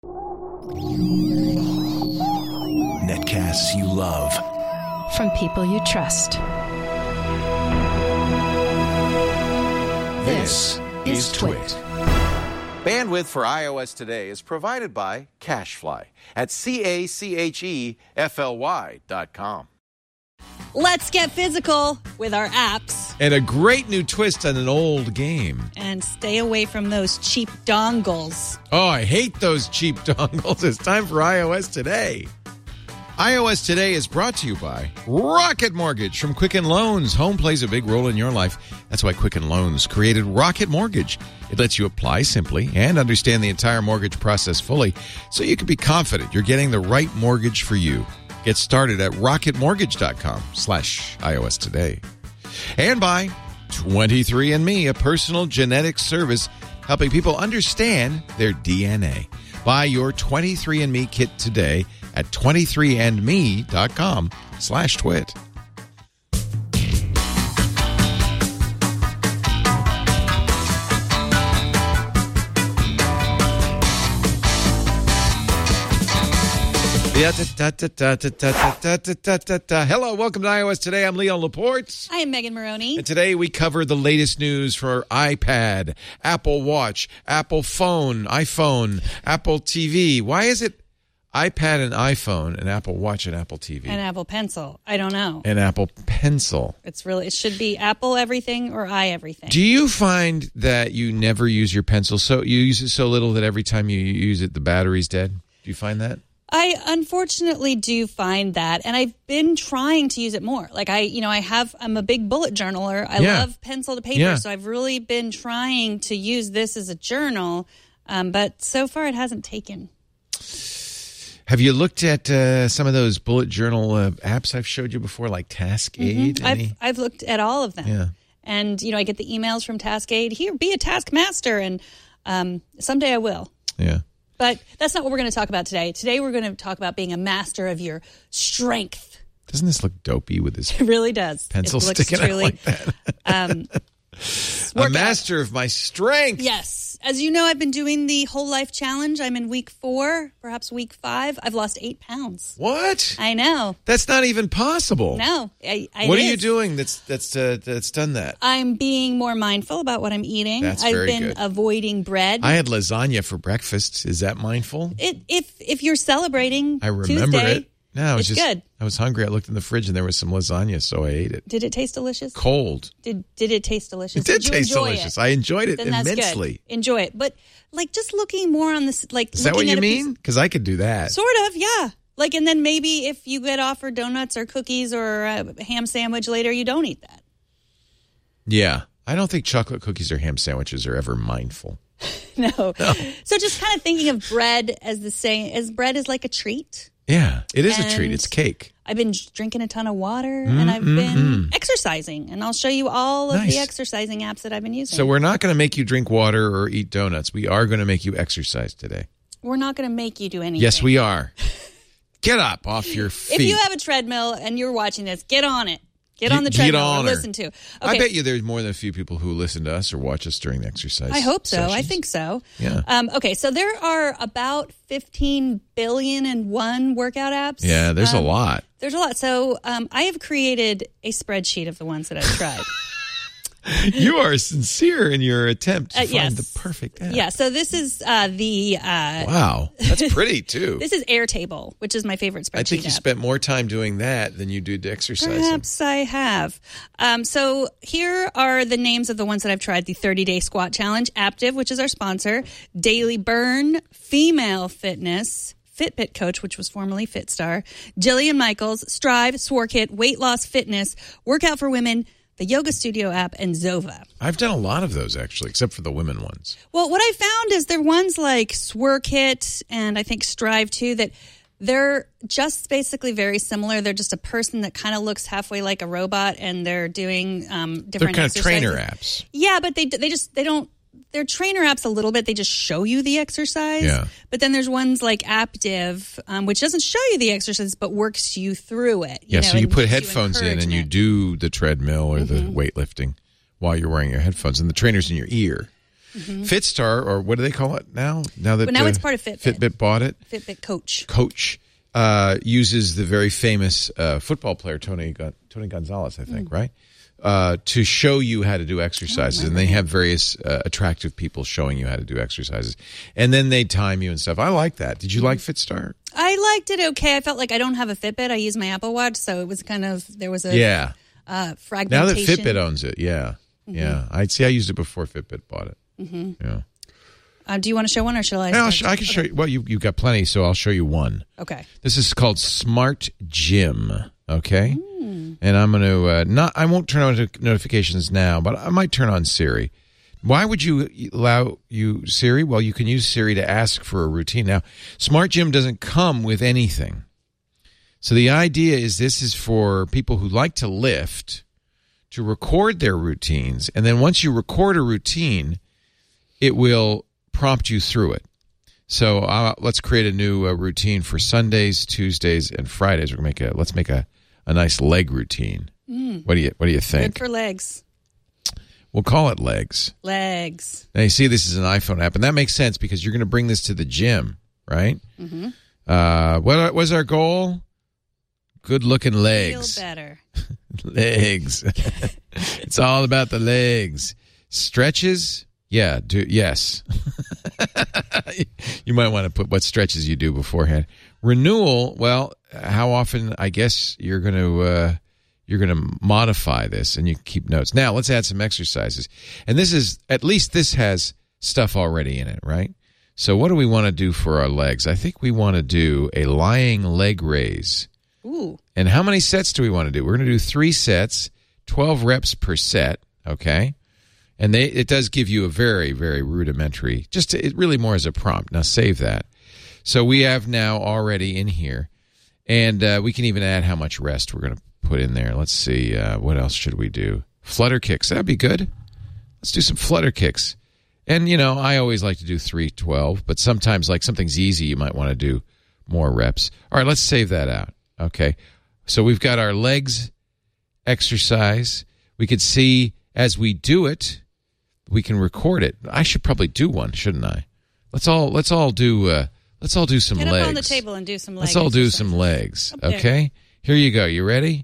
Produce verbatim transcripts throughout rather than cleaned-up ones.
Netcasts you love. From people you trust. This is Twit. Bandwidth for iOS today is provided by CacheFly at C A C H E F L Y dot com. Let's get physical with our apps. And a great new twist on an old game. And stay away from those cheap dongles. Oh, I hate those cheap dongles. It's time for iOS Today. iOS Today is brought to you by Rocket Mortgage from Quicken Loans. Home plays a big role in your life. That's why Quicken Loans created Rocket Mortgage. It lets you apply simply and understand the entire mortgage process fully so you can be confident you're getting the right mortgage for you. Get started at rocketmortgage.com slash iOS Today. And by twenty-three and me, a personal genetics service helping people understand their D N A. Buy your twenty-three and me kit today at twenty-three and me dot com slash twit. Hello, welcome to iOS Today. I'm Leon Laporte. I am Megan Maroney. And today we cover the latest news for iPad, Apple Watch, Apple Phone, iPhone, Apple T V. Why is it iPad and iPhone and Apple Watch and Apple T V? And Apple Pencil. I don't know. And Apple Pencil. It's really, it should be Apple everything or I everything. Do you find that you never use your pencil? So you use it so little that every time you use it, the battery's dead? Do you find that? I unfortunately do find that, and I've been trying to use it more. Like I, you know, I have, I'm a big bullet journaler. I Yeah. love pencil to paper, Yeah. so I've really been trying to use this as a journal, um, but so far it hasn't taken. Have you looked at uh, some of those bullet journal uh, apps I've showed you before, like TaskAid? Mm-hmm. Any? I've, I've looked at all of them. Yeah. And, you know, I get the emails from TaskAid, here, be a taskmaster, and um, someday I will. Yeah. But that's not what we're going to talk about today. Today we're going to talk about being a master of your strength. Doesn't this look dopey with this It really does. pencil it looks sticking truly, out like that? um, A workout. master of my strength. Yes. As you know, I've been doing the Whole Life Challenge. I'm in week four, perhaps week five. I've lost eight pounds. What? I know. That's not even possible. No. I, I, What it are you is. doing that's that's uh, that's done that? I'm being more mindful about what I'm eating. That's I've very been good. avoiding bread. I had lasagna for breakfast. Is that mindful? It, if if you're celebrating I remember Tuesday, it. No, I was it's just good. I was hungry. I looked in the fridge and there was some lasagna, so I ate it. Did it taste delicious? Cold. Did did it taste delicious? It did you taste enjoy delicious. It? I enjoyed it Then that's immensely. good. Enjoy it, but like just looking more on this, like Is that what looking you at a mean? piece- Because I could do that. Sort of, yeah. Like, and then maybe if you get offered donuts or cookies or a ham sandwich later, you don't eat that. Yeah. I don't think chocolate cookies or ham sandwiches are ever mindful. No. No. So just kind of thinking of bread as the same, as bread is like a treat. Yeah. It is a treat. And It's cake. I've been drinking a ton of water and I've been exercising, and I'll show you all of Nice. the exercising apps that I've been using. So we're not going to make you drink water or eat donuts. We are going to make you exercise today. We're not going to make you do anything. Yes, we are. Get up off your feet. If you have a treadmill and you're watching this, get on it. Get Get- on the get treadmill on or her. listen to. Okay. I bet you there's more than a few people who listen to us or watch us during the exercise. I hope so. I sessions. think so. Yeah. Um, okay, so there are about fifteen billion and one workout apps. Yeah, there's Um, a lot. There's a lot. So um, I have created a spreadsheet of the ones that I've tried. You are sincere in your attempt to Uh, find yes. the perfect app. Yeah, so this is uh, the... Uh, Wow. That's pretty, too. This is Airtable, which is my favorite spreadsheet I think you app. spent more time doing that than you did exercising. Perhaps I have. Um, so here are the names of the ones that I've tried. The thirty-day squat challenge, Aptiv, which is our sponsor, Daily Burn, Female Fitness, Fitbit Coach, which was formerly Fitstar, Jillian Michaels, Strive, Swarkit, Weight Loss Fitness, Workout for Women, the Yoga Studio app, and Zova. I've done a lot of those, actually, except for the women ones. Well, what I found is there are ones like Swarkit and I think Strive too that they're just basically very similar. They're just a person that kind of looks halfway like a robot, and they're doing um, They're different. kind of trainer exercises. apps. Yeah, but they they just they don't. They're trainer apps a little bit. They just show you the exercise. Yeah. But then there's ones like Aptiv, um, which doesn't show you the exercise, but works you through it. You Yeah, know, so you and put gives headphones in and you encouragement. do the treadmill or the weightlifting while you're wearing your headphones, and the trainer's in your ear. Mm-hmm. Fitstar, or what do they call it now? Now that But now uh, it's part of Fitbit. Fitbit bought it. Fitbit Coach. Coach uh, uses the very famous uh, football player Tony Gon- Tony Gonzalez, I think, mm. right? Uh, to show you how to do exercises, oh, and they have various uh, attractive people showing you how to do exercises, and then they time you and stuff. I like that. Did you mm-hmm. like Fitstar? I liked it okay. I felt like I don't have a Fitbit. I use my Apple Watch, so it was kind of there was a yeah uh, fragmentation. Now that Fitbit owns it, yeah, mm-hmm. yeah. I'd see. I used it before Fitbit bought it. Mm-hmm. Yeah. Uh, do you want to show one, or shall I? Yeah, I'll sh- I can okay. show you. Well, you you've got plenty, so I'll show you one. Okay. This is called Smart Gym. Okay. Mm. And I'm going to uh, not. I won't turn on notifications now, but I might turn on Siri. Why would you allow you Siri? Well, you can use Siri to ask for a routine. Now, Smart Gym doesn't come with anything. So the idea is this is for people who like to lift to record their routines, and then once you record a routine, it will prompt you through it. So uh, let's create a new uh, routine for Sundays, Tuesdays, and Fridays. We're gonna make a let's make a, a nice leg routine. Mm. What do you What do you think? Good for legs. We'll call it legs. Legs. Now you see, this is an iPhone app, and that makes sense because you're going to bring this to the gym, right? Mm-hmm. Uh, what was our goal? Good looking legs. Feel better. Legs. It's all about the legs. Stretches. Yeah, do yes. You might want to put what stretches you do beforehand. Renewal, well, how often? I guess you're going to uh, you're going to modify this, and you can keep notes. Now, let's add some exercises. And this is at least this has stuff already in it, right? So, what do we want to do for our legs? I think we want to do a lying leg raise. Ooh. And how many sets do we want to do? We're going to do three sets, twelve reps per set. Okay. And they, it does give you a very, very rudimentary, just to, it really more as a prompt. Now save that. So we have now already in here, and uh, we can even add how much rest we're going to put in there. Let's see, uh, what else should we do? Flutter kicks, that'd be good. Let's do some flutter kicks. And, you know, I always like to do three twelve, but sometimes, like, something's easy, you might want to do more reps. All right, let's save that out. Okay, so we've got our legs exercise. We could see as we do it, we can record it. I should probably do one, shouldn't I? Let's all let's all do uh, let's all do some Get legs. Get up on the table and do some legs. Let's all do some legs. Okay, here you go. You ready?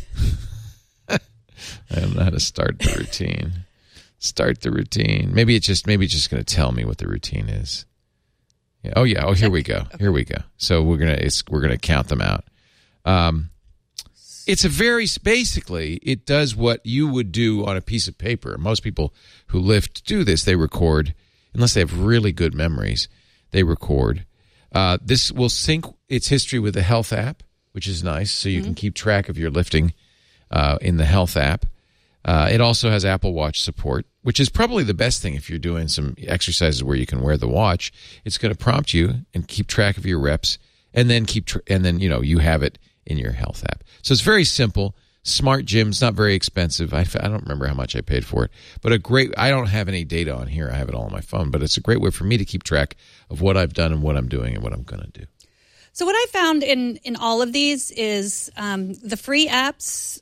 I don't know how to start the routine. Start the routine. Maybe it's just maybe it's just going to tell me what the routine is. Yeah. Oh yeah. Oh, here we go. Here we go. So we're gonna it's we're gonna count them out. Um, it's a very basically it does what you would do on a piece of paper. Most people who lift do this. They record, unless they have really good memories. They record. Uh, this will sync its history with the Health app, which is nice, so you mm-hmm. can keep track of your lifting uh, in the Health app. Uh, it also has Apple Watch support, which is probably the best thing if you're doing some exercises where you can wear the watch. It's going to prompt you and keep track of your reps, and then keep tr- and then you know you have it in your Health app. So it's very simple. Smart Gym's not very expensive. I, I don't remember how much I paid for it, but a great. I don't have any data on here. I have it all on my phone, but it's a great way for me to keep track of what I've done and what I'm doing and what I'm going to do. So what I found in in all of these is um, the free apps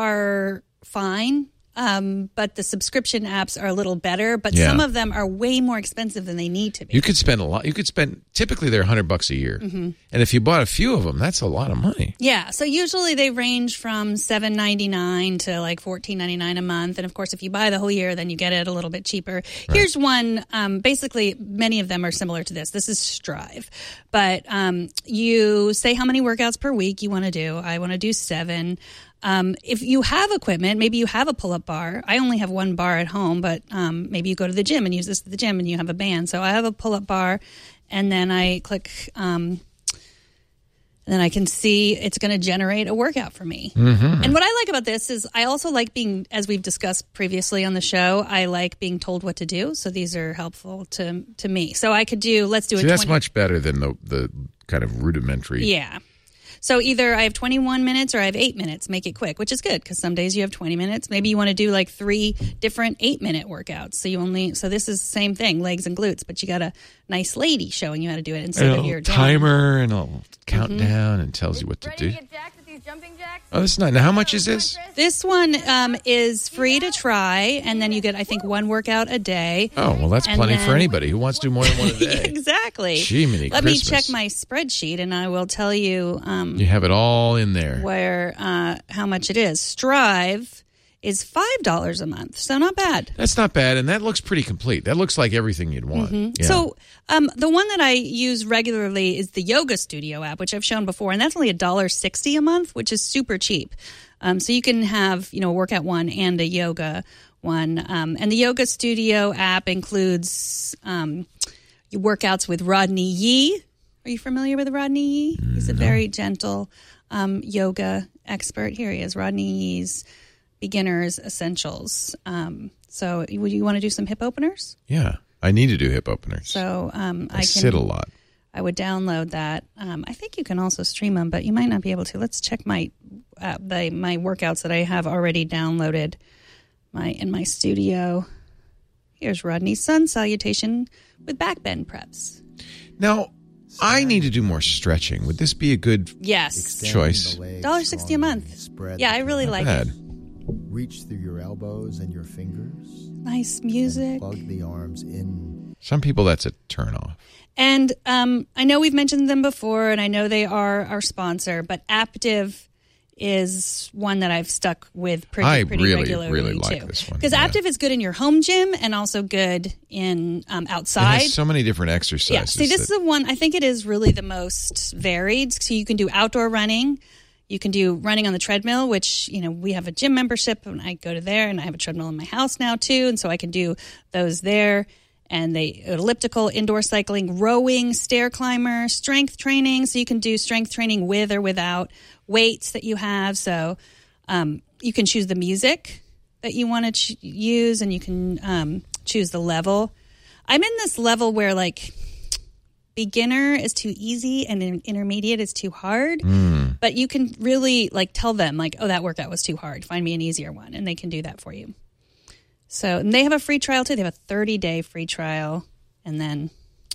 are fine. Um, but the subscription apps are a little better, but yeah. some of them are way more expensive than they need to be. You could spend a lot. You could spend, typically they're a hundred bucks a year. Mm-hmm. And if you bought a few of them, that's a lot of money. Yeah. So usually they range from seven ninety-nine to like fourteen ninety-nine a month. And of course, if you buy the whole year, then you get it a little bit cheaper. Right. Here's one. Um, basically, many of them are similar to this. This is Strive. But um, you say how many workouts per week you want to do. I want to do seven. Um, if you have equipment, maybe you have a pull-up bar. I only have one bar at home, but um, maybe you go to the gym and use this at the gym and you have a band. So I have a pull-up bar, and then I click, um, and then I can see it's going to generate a workout for me. Mm-hmm. And what I like about this is I also like being, as we've discussed previously on the show, I like being told what to do. So these are helpful to to me. So I could do, let's do See, a that's twenty much better than the, the kind of rudimentary. Yeah. So either I have twenty-one minutes or I have eight minutes. Make it quick, which is good because some days you have twenty minutes. Maybe you want to do like three different eight-minute workouts. So you only so this is the same thing, legs and glutes, but you got a nice lady showing you how to do it instead and of your timer and a countdown mm-hmm. and tells you what to Ready do. to get jacked with these jumping jacks? Oh, that's not. Now, how much is this? This one um, is free to try, and then you get, I think, one workout a day. Oh, well, that's And plenty then- for anybody who wants to do more than one a day. Exactly. Jiminy Let Christmas. me check my spreadsheet, and I will tell you um, You have it all in there. where uh, how much it is. Strive is five dollars a month, so not bad. That's not bad, and that looks pretty complete. That looks like everything you'd want. Yeah. So um, the one that I use regularly is the Yoga Studio app, which I've shown before, and that's only one dollar sixty a month, which is super cheap. Um, so you can have, you know, a workout one and a yoga one. Um, and the Yoga Studio app includes um, workouts with Rodney Yee. Are you familiar with Rodney Yee? He's a very gentle um, yoga expert. Here he is, Rodney Yee's Beginner's Essentials. Um, so would you want to do some hip openers? yeah, I need to do hip openers. So um, I, I can sit a lot. I would download that. Um, I think you can also stream them, but you might not be able to. Let's check my uh, the, my workouts that I have already downloaded my in my studio. Here's Rodney's sun salutation with back bend preps. Now, I need to do more stretching. Would this be a good Yes, choice? one dollar sixty a month. Yeah, I really like bad? it. Reach through your elbows and your fingers. Nice music. Plug the arms in. Some people, that's a turnoff. And um, I know we've mentioned them before, and I know they are our sponsor, but Aptiv is one that I've stuck with pretty, I pretty really, regularly really like too. this one, Because yeah. Aptiv is good in your home gym and also good in um, It outside. has so many different exercises. Yeah, see, this is that- the one, I think it is really the most varied. So you can do outdoor running. You can do running on the treadmill, which, you know, we have a gym membership and I go to there, and I have a treadmill in my house now too. And so I can do those there. And they elliptical, indoor cycling, rowing, stair climber, strength training. So you can do strength training with or without weights that you have. So um, you can choose the music that you want to ch- use, and you can um, choose the level. I'm in this level where like beginner is too easy and in- intermediate is too hard. Mm. But you can really like tell them like, oh, that workout was too hard. Find me an easier one, and they can do that for you. So, and they have a free trial too. They have a thirty-day free trial, and then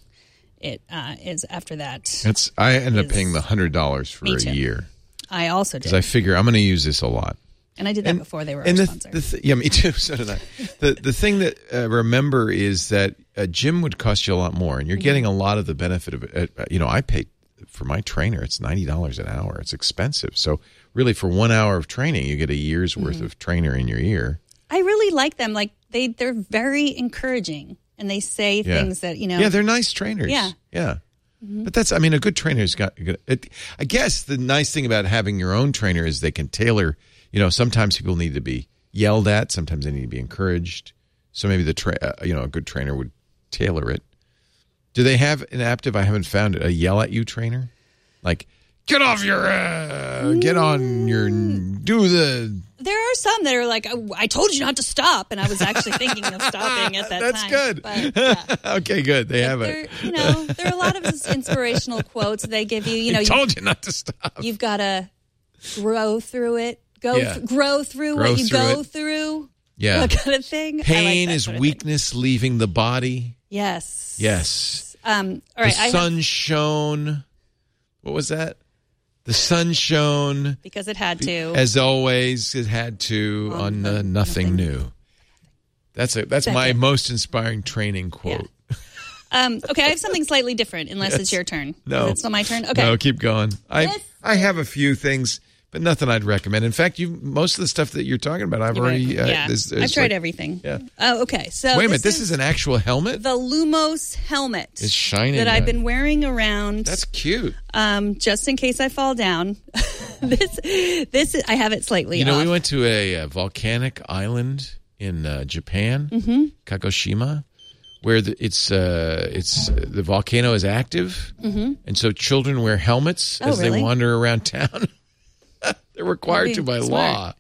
it uh, is after that. It's. I ended up is- paying the hundred dollars for Me a too. year I also because did, I figure I'm going to use this a lot. and I did that before they were our and the, sponsor. the th- yeah, me too. So did I. the The thing that uh, remember is that a gym would cost you a lot more, and you're Mm-hmm. getting a lot of the benefit of it. Uh, you know, I pay for my trainer. It's ninety dollars an hour. It's expensive. So really, for one hour of training, you get a year's Mm-hmm. worth of trainer in your ear. I really like them. Like they, they're very encouraging, and they say Yeah. things that you know. Yeah, they're nice trainers. Yeah. Yeah. But that's, I mean, a good trainer's got, it, I guess the nice thing about having your own trainer is they can tailor, you know, sometimes people need to be yelled at, sometimes they need to be encouraged. So maybe the, tra- uh, you know, a good trainer would tailor it. Do they have an Aptiv? I haven't found it. A yell at you trainer? Like, get off your, uh, get on your, do the, There are some that are like, oh, I told you not to stop, and I was actually thinking of stopping at that That's time. good. But, yeah. okay, good. They have There, it. you know, there are a lot of inspirational quotes they give you. You know, I you, told you not to stop. you've got to grow through it, go, Yeah. th- grow through Grow what you through go it. through. Yeah. That kind of thing. I like Pain that is sort of thing. weakness leaving the body. Yes. Yes. Um. All right. The I have, sun shone. What was that? The sun shone, because it had to. as always, it had to On on the- uh, nothing, nothing. new. That's a that's my Second. most inspiring training quote. um. Okay. I have something slightly different, unless Yes. it's your turn. No. Is it still my turn? Okay. No, keep going. I This- I have a few things, but nothing I'd recommend. In fact, you most of the stuff that you're talking about, I've You've already. got- Uh, yeah. there's- there's I've tried like- everything. Yeah. Oh. Okay. So Wait a minute. This is an actual helmet. the Lumos helmet. It's shining. that I've uh, been wearing around. That's cute. um, just in case I fall down. this, this, I have it slightly You know, off. we went to a, uh volcanic island in uh, Japan, Mm-hmm. Kagoshima, where the, it's uh, it's uh, the volcano is active, mm-hmm. and so children wear helmets Oh, as really? they wander around town. They're required to by Smart. law.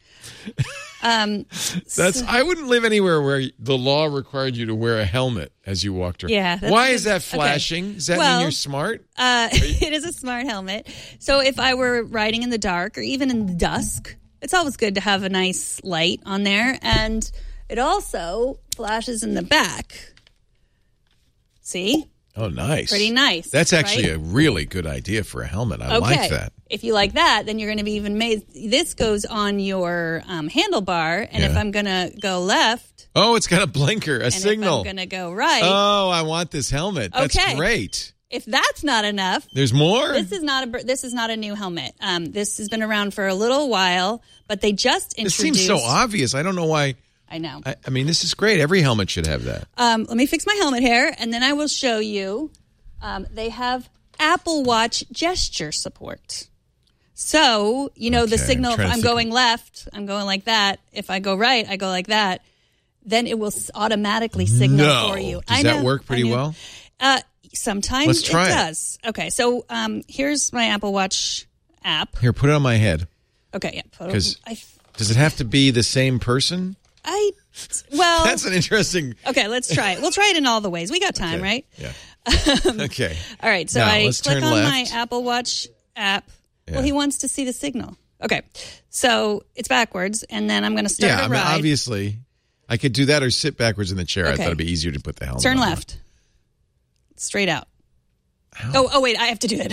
Um, That's I wouldn't live anywhere where the law required you to wear a helmet as you walked around. Yeah, that's Why a is good- that okay. flashing? Does that Well, mean you're smart? uh, it is a smart helmet. So if I were riding in the dark or even in the dusk, it's always good to have a nice light on there. And it also flashes in the back. See? Oh, nice. Pretty nice. That's actually right? a really good idea for a helmet. I okay. like that. If you like that, then you're going to be even amazed. This goes on your um, handlebar, and Yeah. if I'm going to go left, Oh, it's got a blinker, a and signal. if I'm going to go right, Oh, I want this helmet. That's Okay. great. if that's not enough, There's more? this is not a br- this is not a new helmet. Um, this has been around for a little while, but they just This introduced. seems so obvious. I don't know why. I know. I, I mean, this is great. Every helmet should have that. Um, let me fix my helmet hair, and then I will show you. Um, they have Apple Watch gesture support. So, you know, the Okay, I'm signal, if trying to I'm think going left, I'm going like that. If I go right, I go like that. Then it will s- automatically signal No. for you. Does I that know, work pretty I know. well? Uh, sometimes Let's try it it. does. Okay, so um, here's my Apple Watch app. Here, put it on my head. Okay, yeah. photo- 'Cause- I, Does it have to be the same person? I, well, That's an interesting. okay, let's try it. We'll try it in all the ways. We got time, Okay, right? Yeah. okay. All right, so Now, I let's click turn on left. my Apple Watch app. Yeah. Well, he wants to see the signal. Okay, so it's backwards, and then I'm going to start Yeah, a I mean, ride. obviously, I could do that or sit backwards in the chair. I Okay. thought it'd be easier to put the helmet Turn on. left, straight out. Oh, oh, wait, I have to do it.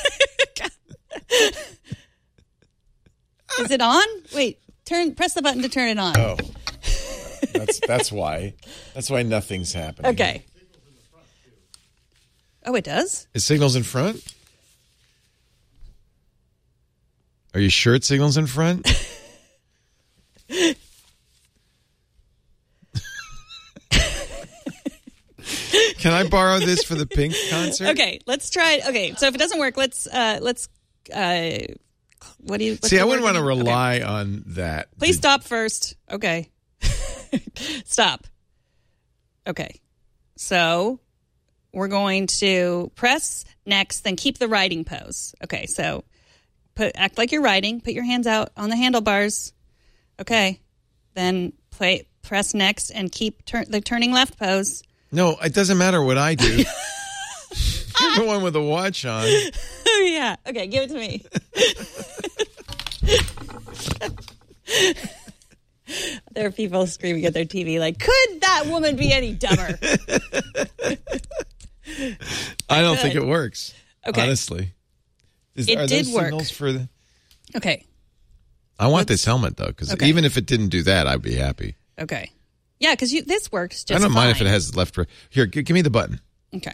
Is it on? Wait, turn. Press the button to turn it on. Oh, that's that's why. That's why nothing's happening. Okay. Oh, it does? It signals in front? Are you sure it signals in front? Can I borrow this for the Pink concert? Okay, let's try it. Okay, so if it doesn't work, let's uh, let's. Uh, what do you what's See, the I wouldn't word want to again? Okay. rely on that. Please to- stop first. Okay. Stop. Okay. So we're going to press next, then keep the riding pose. Okay. So put act like you're riding. Put your hands out on the handlebars. Okay. Then play press next and keep turn the turning left pose. No, it doesn't matter what I do. You're the one with the watch on. Oh yeah. Okay. Give it to me. There are people screaming at their T V like, could that woman be any dumber? I don't Good. think it works. Okay. Honestly. Is, It are did those work. signals for the... Okay. I want this helmet, though, because Okay. even if it didn't do that, I'd be happy. Okay. Yeah, because this works just I don't mind if fine. it has left... right. Here, g- give me the button. Okay.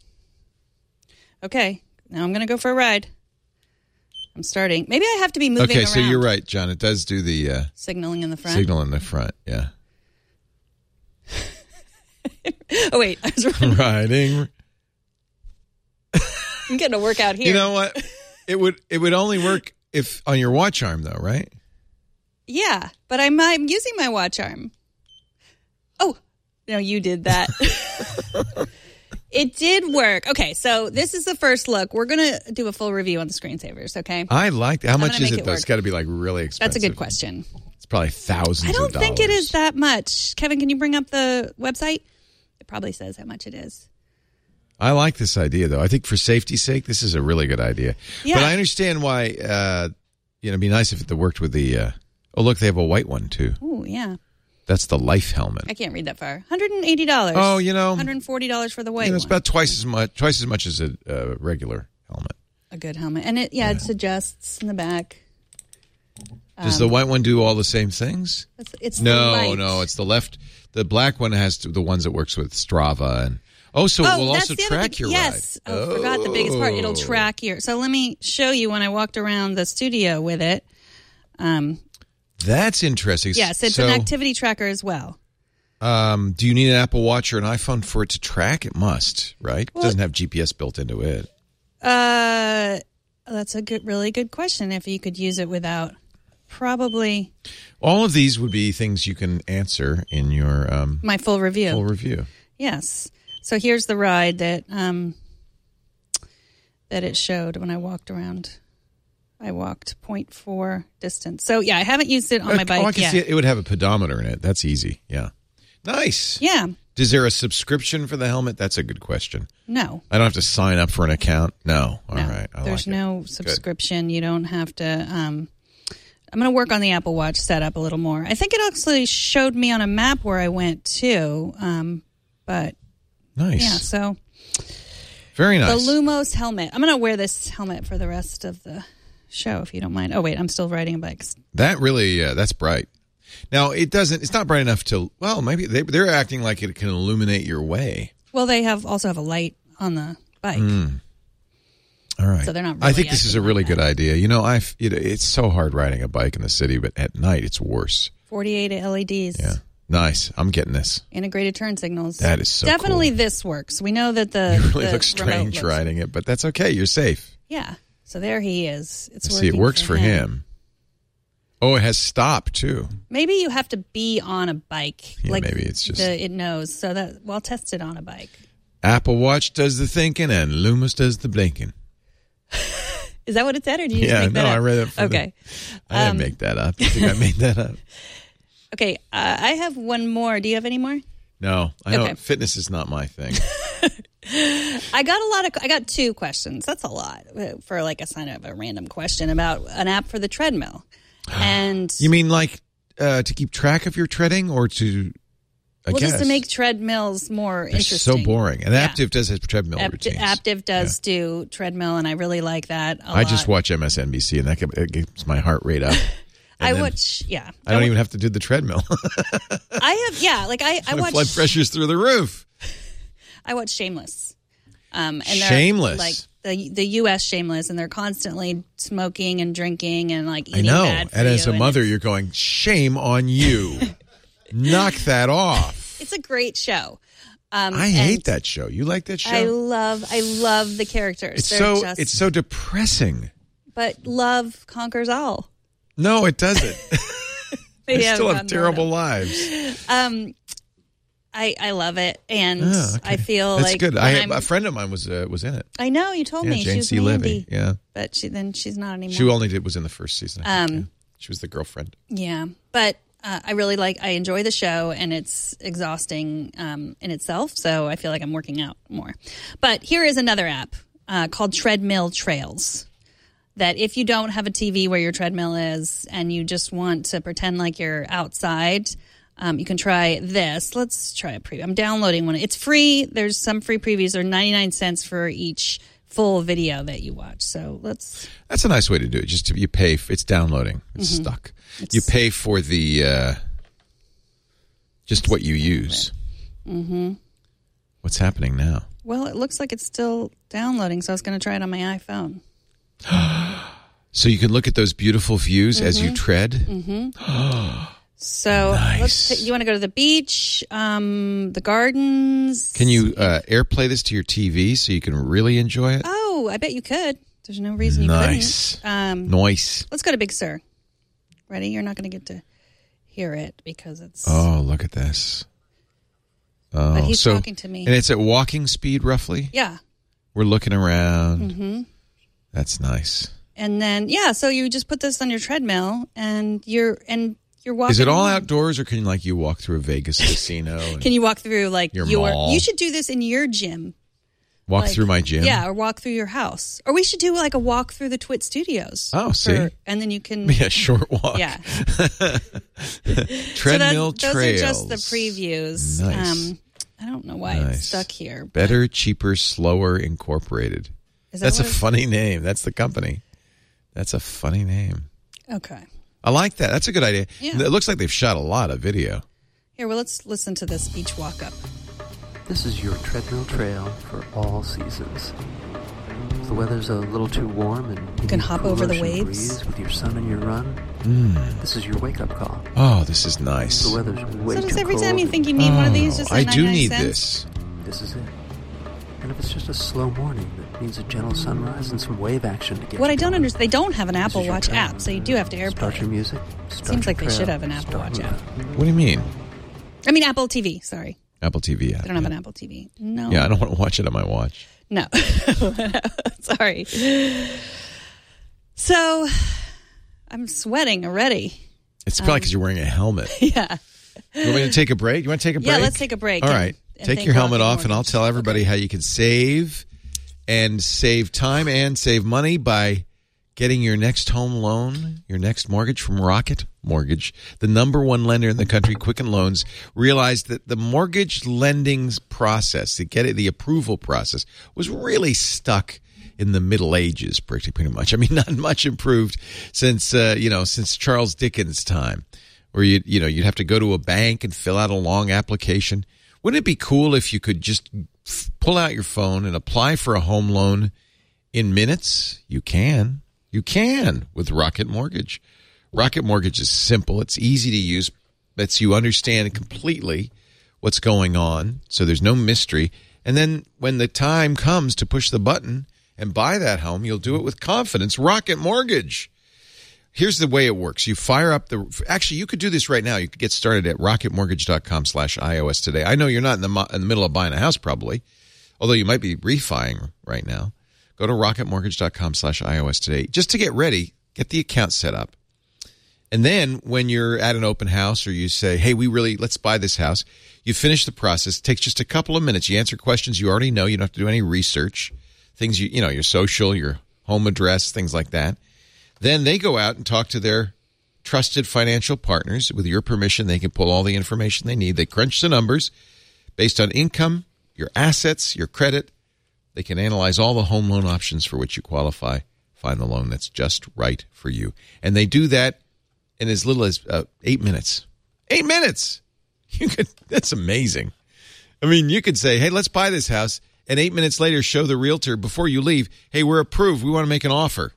Okay. Now I'm going to go for a ride. I'm starting. Maybe I have to be moving Okay, around. so you're right, John. It does do the uh, Signaling in the front. signal in the front, yeah. Oh, wait. I was running. Riding. I'm getting a workout here. You know what? It would it would only work if on your watch arm, though, right? Yeah, but I'm, I'm using my watch arm. Oh, no, you did that. It did work. Okay, so this is the first look. We're going to do a full review on the screensavers, okay? I like How much gonna is make it, it though? work. It's got to be, like, really expensive. That's a good question. It's probably thousands I of don't dollars. think it is that much. Kevin, can you bring up the website? It probably says how much it is. I like this idea, though. I think for safety's sake, this is a really good idea. Yeah. But I understand why, uh, you know, it'd be nice if it worked with the, uh, oh, look, they have a white one, too. Oh, yeah. That's the Life helmet. I can't read that far. one hundred eighty dollars. Oh, you know, one hundred forty dollars for the white you know, it's one. about twice as much, twice as much as a uh, regular helmet. A good helmet. And it, yeah, it adjusts in the back. Does the white one do all the same things? It's, it's the No, light. no, it's the left. The black one has to, the ones that works with Strava and oh, so it Oh, will that's also the other track thing. your yes. ride. Oh, forgot the biggest part. It'll track your. So let me show you when I walked around the studio with it. Um, That's interesting. yes, it's so, an activity tracker as well. Um, do you need an Apple Watch or an iPhone for it to track? It must, right? Well- it doesn't have G P S built into it. Uh, that's a good, really good question. If you could use it without, probably All of these would be things you can answer in your um, my full review. full review. Yes. So here's the ride that um, that it showed when I walked around. I walked zero point four distance. So yeah, I haven't used it on my oh, bike I can yet. see it. It would have a pedometer in it. That's easy. Yeah. Nice. Yeah. Is there a subscription for the helmet? That's a good question. No. I don't have to sign up for an account. No. All no. right. I There's like it. no subscription. You don't have to. Um, I'm going to work on the Apple Watch setup a little more. I think it actually showed me on a map where I went to. Um, but Nice. yeah, so Very nice. The Lumos helmet. I'm going to wear this helmet for the rest of the show, if you don't mind. Oh, wait, I'm still riding a bike. That really, uh, that's bright. Now, it doesn't, it's not bright enough to, well, maybe they, they're acting like it can illuminate your way. Well, they have also have a light on the bike. Mm. All right. So they're not really I think this is a really like good that. idea. You know, I've, it, it's so hard riding a bike in the city, but at night it's worse. forty-eight L E Ds. Yeah. Nice. I'm getting this. Integrated turn signals. That is so Definitely cool. this works. We know that the You really the look strange remote looks- riding it, but that's okay. You're safe. Yeah. So there he is. It's See, it working works for him. Oh, it has stop too. Maybe you have to be on a bike. Yeah, like maybe it's just- the, it knows. So that well, test it on a bike. Apple Watch does the thinking and Lumos does the blinking. Is that what it said, or did you just Yeah, make that no, up? I read it from Okay. I didn't Um, make that up. I think I made that up. Okay. Uh, I have one more. Do you have any more? No, I Okay. don't. Fitness is not my thing. I got a lot of. I got two questions. That's a lot uh, for like a sign of a random question about an app for the treadmill. And You mean like uh, to keep track of your treading, or to? I well, guess. just to make treadmills more They're interesting. so boring. And Yeah. Aptiv does have treadmill Apt- routines. Aptiv does do treadmill, and I really like that a I just lot. watch M S N B C, and that get- it gets my heart rate up. And I then watch. Yeah. I don't even have to do the treadmill. I have. Yeah. Like I. I My watch. blood pressure's through the roof. I watch Shameless. Um, and they're, Shameless? like the the U S Shameless, and they're constantly smoking and drinking and like I eating know. bad for And as you, a mother, it's- you're going, shame on you. Knock that off. it's a great show. Um, I hate and that show. You like that show? I love I love the characters. it's They're so just, it's so depressing. but love conquers all. No, it doesn't. They They still have have gone terrible more lives. Um, I I love it, and Oh, okay. I feel That's like good. when I I'm- a friend of mine was uh, was in it. I know you told Yeah, me Jane she was C. Mandy, Levy. Yeah, but she then she's not anymore. she only did was in the first season. I think, Um, yeah. She was the girlfriend. Yeah, but uh, I really like. I enjoy the show, and it's exhausting um, in itself. So I feel like I'm working out more. But here is another app uh, called Treadmill Trails. That if you don't have a T V where your treadmill is, and you just want to pretend like you're outside, um, you can try this. Let's try a preview. I'm downloading one. It's free. There's some free previews. They're ninety-nine cents for each full video that you watch. So let's. That's a nice way to do it. Just to, you pay. f- It's downloading. It's Mm-hmm. stuck. You pay for the uh, just what you use. Mm-hmm. What's happening now? Well, it looks like it's still downloading, so I was going to try it on my iPhone. So you can look at those beautiful views as Mm-hmm. you tread. So Nice. let's t- you want to go to the beach, um, the gardens? Can you uh, AirPlay this to your T V so you can really enjoy it? Oh, I bet you could. There's no reason you Nice. couldn't. Um, Nice. let's go to Big Sur. Ready? You're not going to get to hear it because it's. Oh, look at this. Oh, But he's so, talking to me. And it's at walking speed, roughly? Yeah, We're looking around. Mm-hmm. That's nice. and then yeah, so you just put this on your treadmill, and you're and you're walking. Is it all along. outdoors, or can like you walk through a Vegas casino and Can you walk through like Your your? mall. You should do this in your gym. walk like- through my gym? Yeah, or walk through your house. Or we should do like a walk through the Twit Studios. Oh, see? and then you can. Yeah, short walk. Yeah. Treadmill so that, trails. Those are just the previews. Nice. Um, I don't know why Nice. it's stuck here. but- Better, Cheaper, Slower Incorporated. Is that That's a what it- funny name. That's the company. That's a funny name. Okay. I like that. That's a good idea. Yeah. It looks like they've shot a lot of video. Here, well, let's listen to this beach walk up. This is your treadmill trail for all seasons. If the weather's a little too warm and you, can need hop cool over the ocean waves. breeze with your son and your run, Mm. this is your wake-up call. Oh, this is If nice. the weather's way So too just every cold, time you think you need one of these, just Oh, I like do ninety-nine need cents. this. this is it. And if it's just a slow morning that needs a gentle sunrise and some wave action to get What you I don't going, understand, they don't have an this Apple is your Watch trail. app, so you do have to Start your AirPlay. music. Start Seems your like they should trail, have an Apple start Watch moving. app. What do you mean? I mean, Apple T V. Sorry, Apple T V app. they don't have yeah. an Apple T V. No. Yeah, I don't want to watch it on my watch. No. Sorry. So, I'm sweating already. It's probably because you're wearing a helmet. Yeah. You want me to take a break? You want to take a break? Yeah, let's take a break All and- right. and take think your about helmet the off, and I'll mortgage. tell everybody how you can save and save time and save money by getting your next home loan, your next mortgage from Rocket Mortgage, the number one lender in the country, Quicken Loans, realized that the mortgage lending process, to get it, the approval process, was really stuck in the Middle Ages, pretty pretty much. I mean, not much improved since uh, you know since Charles Dickens' time, where you you know you'd have to go to a bank and fill out a long application. Wouldn't it be cool if you could just f- pull out your phone and apply for a home loan in minutes? You can. You can with Rocket Mortgage. Rocket Mortgage is simple. It's easy to use. Lets you understand completely what's going on, so there's no mystery. And then when the time comes to push the button and buy that home, you'll do it with confidence. Rocket Mortgage. Here's the way it works. You fire up the – actually, you could do this right now. You could get started at rocketmortgage.com slash iOS today. I know you're not in the, in the middle of buying a house probably, although you might be refining right now. Go to rocketmortgage.com slash iOS today. Just to get ready, get the account set up. And then when you're at an open house or you say, hey, we really – let's buy this house, you finish the process. It takes just a couple of minutes. You answer questions you already know. You don't have to do any research. Things, you you know, your social, your home address, things like that. Then they go out and talk to their trusted financial partners. With your permission, they can pull all the information they need. They crunch the numbers based on income, your assets, your credit. They can analyze all the home loan options for which you qualify, find the loan that's just right for you. And they do that in as little as uh, eight minutes. Eight minutes! You could. That's amazing. I mean, you could say, hey, let's buy this house. And eight minutes later, show the realtor before you leave, hey, we're approved. We want to make an offer.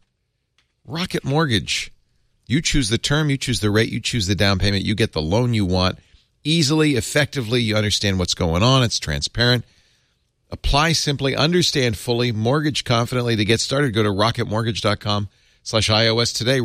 Rocket Mortgage. You choose the term, you choose the rate, you choose the down payment. You get the loan you want easily, effectively. You understand what's going on. It's transparent. Apply simply, understand fully, mortgage confidently. To get started, go to rocketmortgage.com slash iOS today.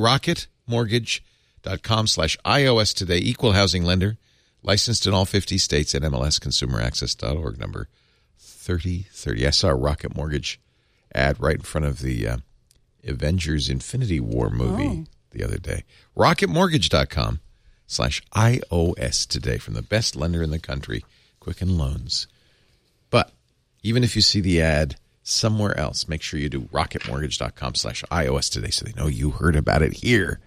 Rocketmortgage.com slash iOS today. Equal housing lender. Licensed in all fifty states at M L S consumer access dot org. Number thirty thirty. I saw a Rocket Mortgage ad right in front of the uh, Avengers Infinity War movie oh. the other day. Rocketmortgage.com slash iOS today from the best lender in the country, Quicken Loans. But even if you see the ad somewhere else, make sure you do rocketmortgage.com slash iOS today so they know you heard about it here.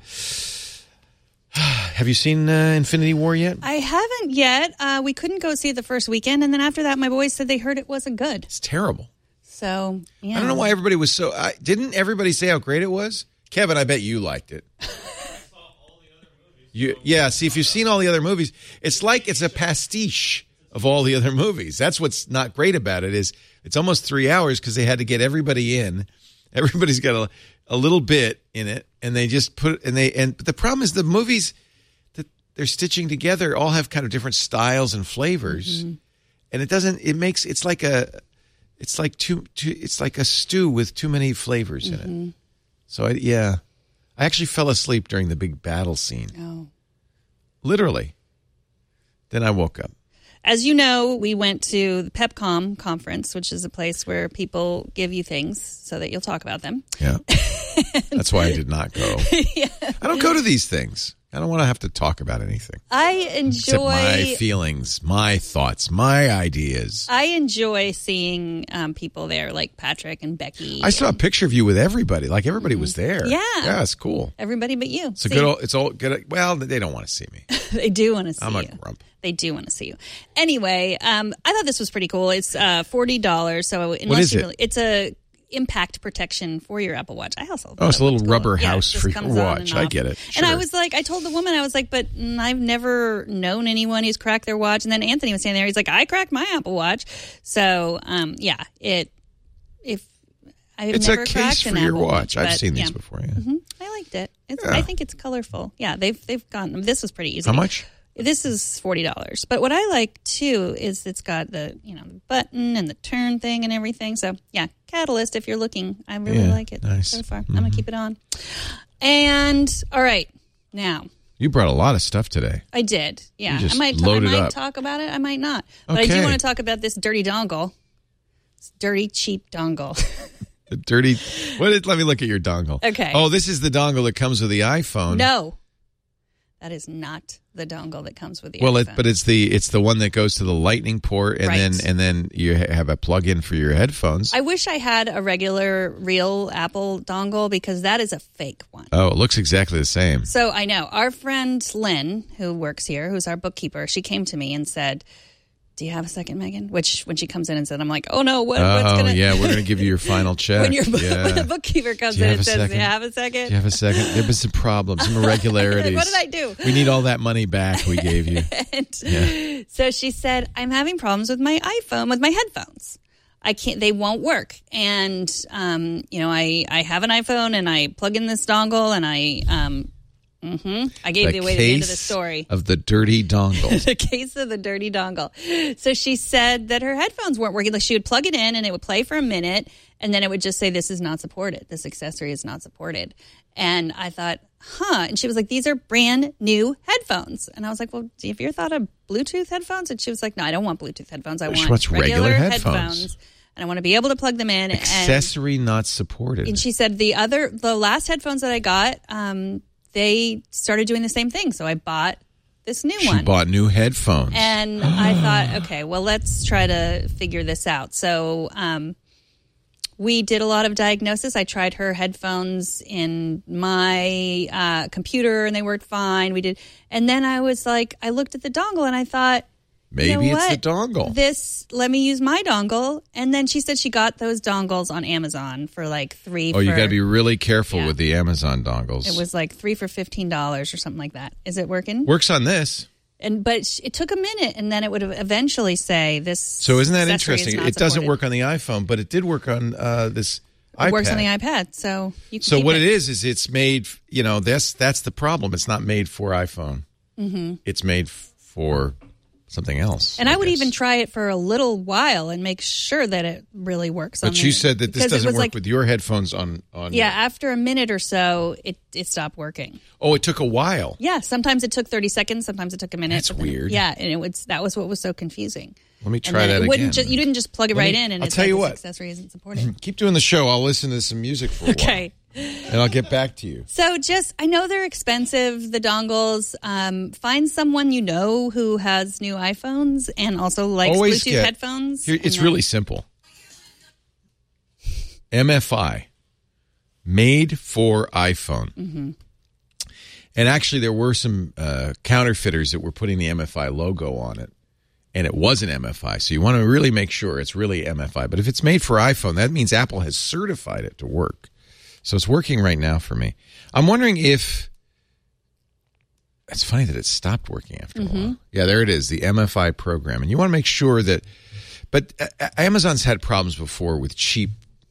Have you seen uh, Infinity War yet? I haven't yet. Uh, we couldn't go see it the first weekend, and then after that, my boys said they heard it wasn't good. It's terrible. So, yeah. I don't know why everybody was so... I, didn't everybody say how great it was? Kevin, I bet you liked it. I saw all the other movies. You, yeah, see, if you've seen all the other movies, it's like it's a pastiche of all the other movies. That's what's not great about it, is it's almost three hours because they had to get everybody in. Everybody's got a, a little bit in it, and they just put... and they and But the problem is the movies that they're stitching together all have kind of different styles and flavors, mm-hmm. and it doesn't... It makes... It's like a... It's like too, too. It's like a stew with too many flavors in mm-hmm. it. So I, yeah, I actually fell asleep during the big battle scene. Oh, literally. Then I woke up. As you know, we went to the PepCom conference, which is a place where people give you things so that you'll talk about them. Yeah, that's why I did not go. Yeah. I don't go to these things. I don't want to have to talk about anything. I enjoy Except my feelings, my thoughts, my ideas. I enjoy seeing um, people there like Patrick and Becky. I saw a picture of you with everybody. Like everybody was there. Yeah. Yeah, it's cool. Everybody but you. So good. Old, it's all good. Well, they don't want to see me. They do want to see I'm you. I'm a grump. They do want to see you. Anyway, um, I thought this was pretty cool. It's uh, forty dollars. So unless what is you it? Really, it's a impact protection for your Apple Watch. I also oh, it's a little cool. rubber yeah, house for your watch. I get it. Sure. And I was like, I told the woman, I was like, but mm, I've never known anyone who's cracked their watch. And then Anthony was standing there. He's like, I cracked my Apple Watch. So um, yeah, it if I've it's never a cracked case for an your Apple watch. watch I've but, seen these yeah. before. Yeah, mm-hmm. I liked it. It's, yeah. I think it's colorful. Yeah, they've they've gotten this was pretty easy. How much? This is forty dollars. But what I like, too, is it's got the, you know, the button and the turn thing and everything. So, yeah, Catalyst, if you're looking. I really yeah, like it nice. so far. Mm-hmm. I'm going to keep it on. And, all right, now. You brought a lot of stuff today. I did, yeah. You just I might, loaded I might up. talk about it. I might not. But okay. I do want to talk about this dirty dongle. This dirty, cheap dongle. The dirty, what? Is, let me look at your dongle. Okay. Oh, this is the dongle that comes with the iPhone. No. That is not the dongle that comes with the Well, it, iPhone. but it's the it's the one that goes to the Lightning port, and Right. then and then you ha- have a plug-in for your headphones. I wish I had a regular, real Apple dongle because that is a fake one. Oh, it looks exactly the same. So I know our friend Lynn, who works here, who's our bookkeeper, she came to me and said, "Do you have a second, Megan?" Which, when she comes in and said, I'm like, "Oh no, what, what's Oh, gonna?" yeah, we're going to give you your final check. when, your, yeah. when the bookkeeper comes Do you in have and a says, "Do second? you have a second?" Do you have a second? There have been some problems, some irregularities. What did I do? We need all that money back we gave you. And Yeah. so she said, "I'm having problems with my iPhone, with my headphones. I can't, they won't work. And, um, you know, I, I have an iPhone and I plug in this dongle and I, um, mm-hmm, I gave The you away to the end of the case story. of the dirty dongle. The case of the dirty dongle. So she said that her headphones weren't working. Like she would plug it in and it would play for a minute and then it would just say, "This is not supported. This accessory is not supported." And I thought, huh. And she was like, "These are brand new headphones." And I was like, "Well, have you ever thought of Bluetooth headphones?" And she was like, "No, I don't want Bluetooth headphones. I She want wants regular regular headphones. headphones. And I want to be able to plug them in." And, Accessory not supported. and she said the other, the last headphones that I got, um, they started doing the same thing. So I bought this new she one. bought new headphones. And I thought, okay, well, let's try to figure this out. So um, we did a lot of diagnosis. I tried her headphones in my uh, computer, and they worked fine. We did, and then I was like, I looked at the dongle, and I thought, Maybe you know it's the what? dongle. This, let me use my dongle. And then she said she got those dongles on Amazon for like three. Oh, you for, got to be really careful Yeah. with the Amazon dongles. It was like three for fifteen dollars or something like that. Is it working? Works on this. And but sh- it took a minute, and then it would eventually say this. So isn't that accessory is interesting? not It doesn't supported. work on the iPhone, but it did work on uh, this iPad. It works on the iPad, so you can So keep what it. it is is it's made. You know, that's that's the problem. It's not made for iPhone. Mm-hmm. It's made f- for something else. And I would guess. even try it for a little while and make sure that it really works. on But you the- said that this because it doesn't was work like, with your headphones on on. Yeah, after a minute or so, it it stopped working. Oh, it took a while. Yeah, sometimes it took thirty seconds, sometimes it took a minute. That's but then- weird. Yeah, and it was that was what was so confusing. Let me And try then that it wouldn't again. ju- you didn't just plug it Let right me- in, and I'll it tell said you this what. accessory isn't supported. Keep doing the show. I'll listen to some music for a Okay. while, and I'll get back to you. So just, I know they're expensive, the dongles. Um, find someone you know who has new iPhones and also likes Always Bluetooth get- headphones. Here, and it's then- really simple. M F I, made for iPhone. Mm-hmm. And actually, there were some uh, counterfeiters that were putting the M F I logo on it, and it wasn't M F I. So you want to really make sure it's really M F I. But if it's made for iPhone, that means Apple has certified it to work. So it's working right now for me. I'm wondering if... It's funny that it stopped working after Mm-hmm. a while. Yeah, there it is, the M F I program. And you want to make sure that... But uh, Amazon's had problems before with cheap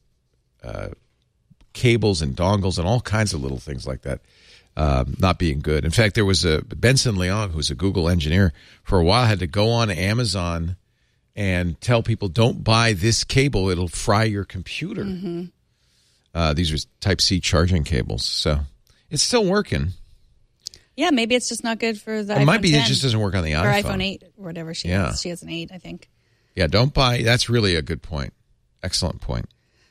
uh, cables and dongles and all kinds of little things like that um, not being good. In fact, there was a Benson Leong, who's a Google engineer, for a while had to go on Amazon and tell people, don't buy this cable. It'll fry your computer. Mm-hmm. Uh, these are Type-C charging cables. So it's still working. Yeah, maybe it's just not good for the It iPhone might be ten. it just doesn't work on the or iPhone. iPhone eight, or whatever she Yeah. has. She has an eight, I think. Yeah, don't buy. That's really a good point. Excellent point.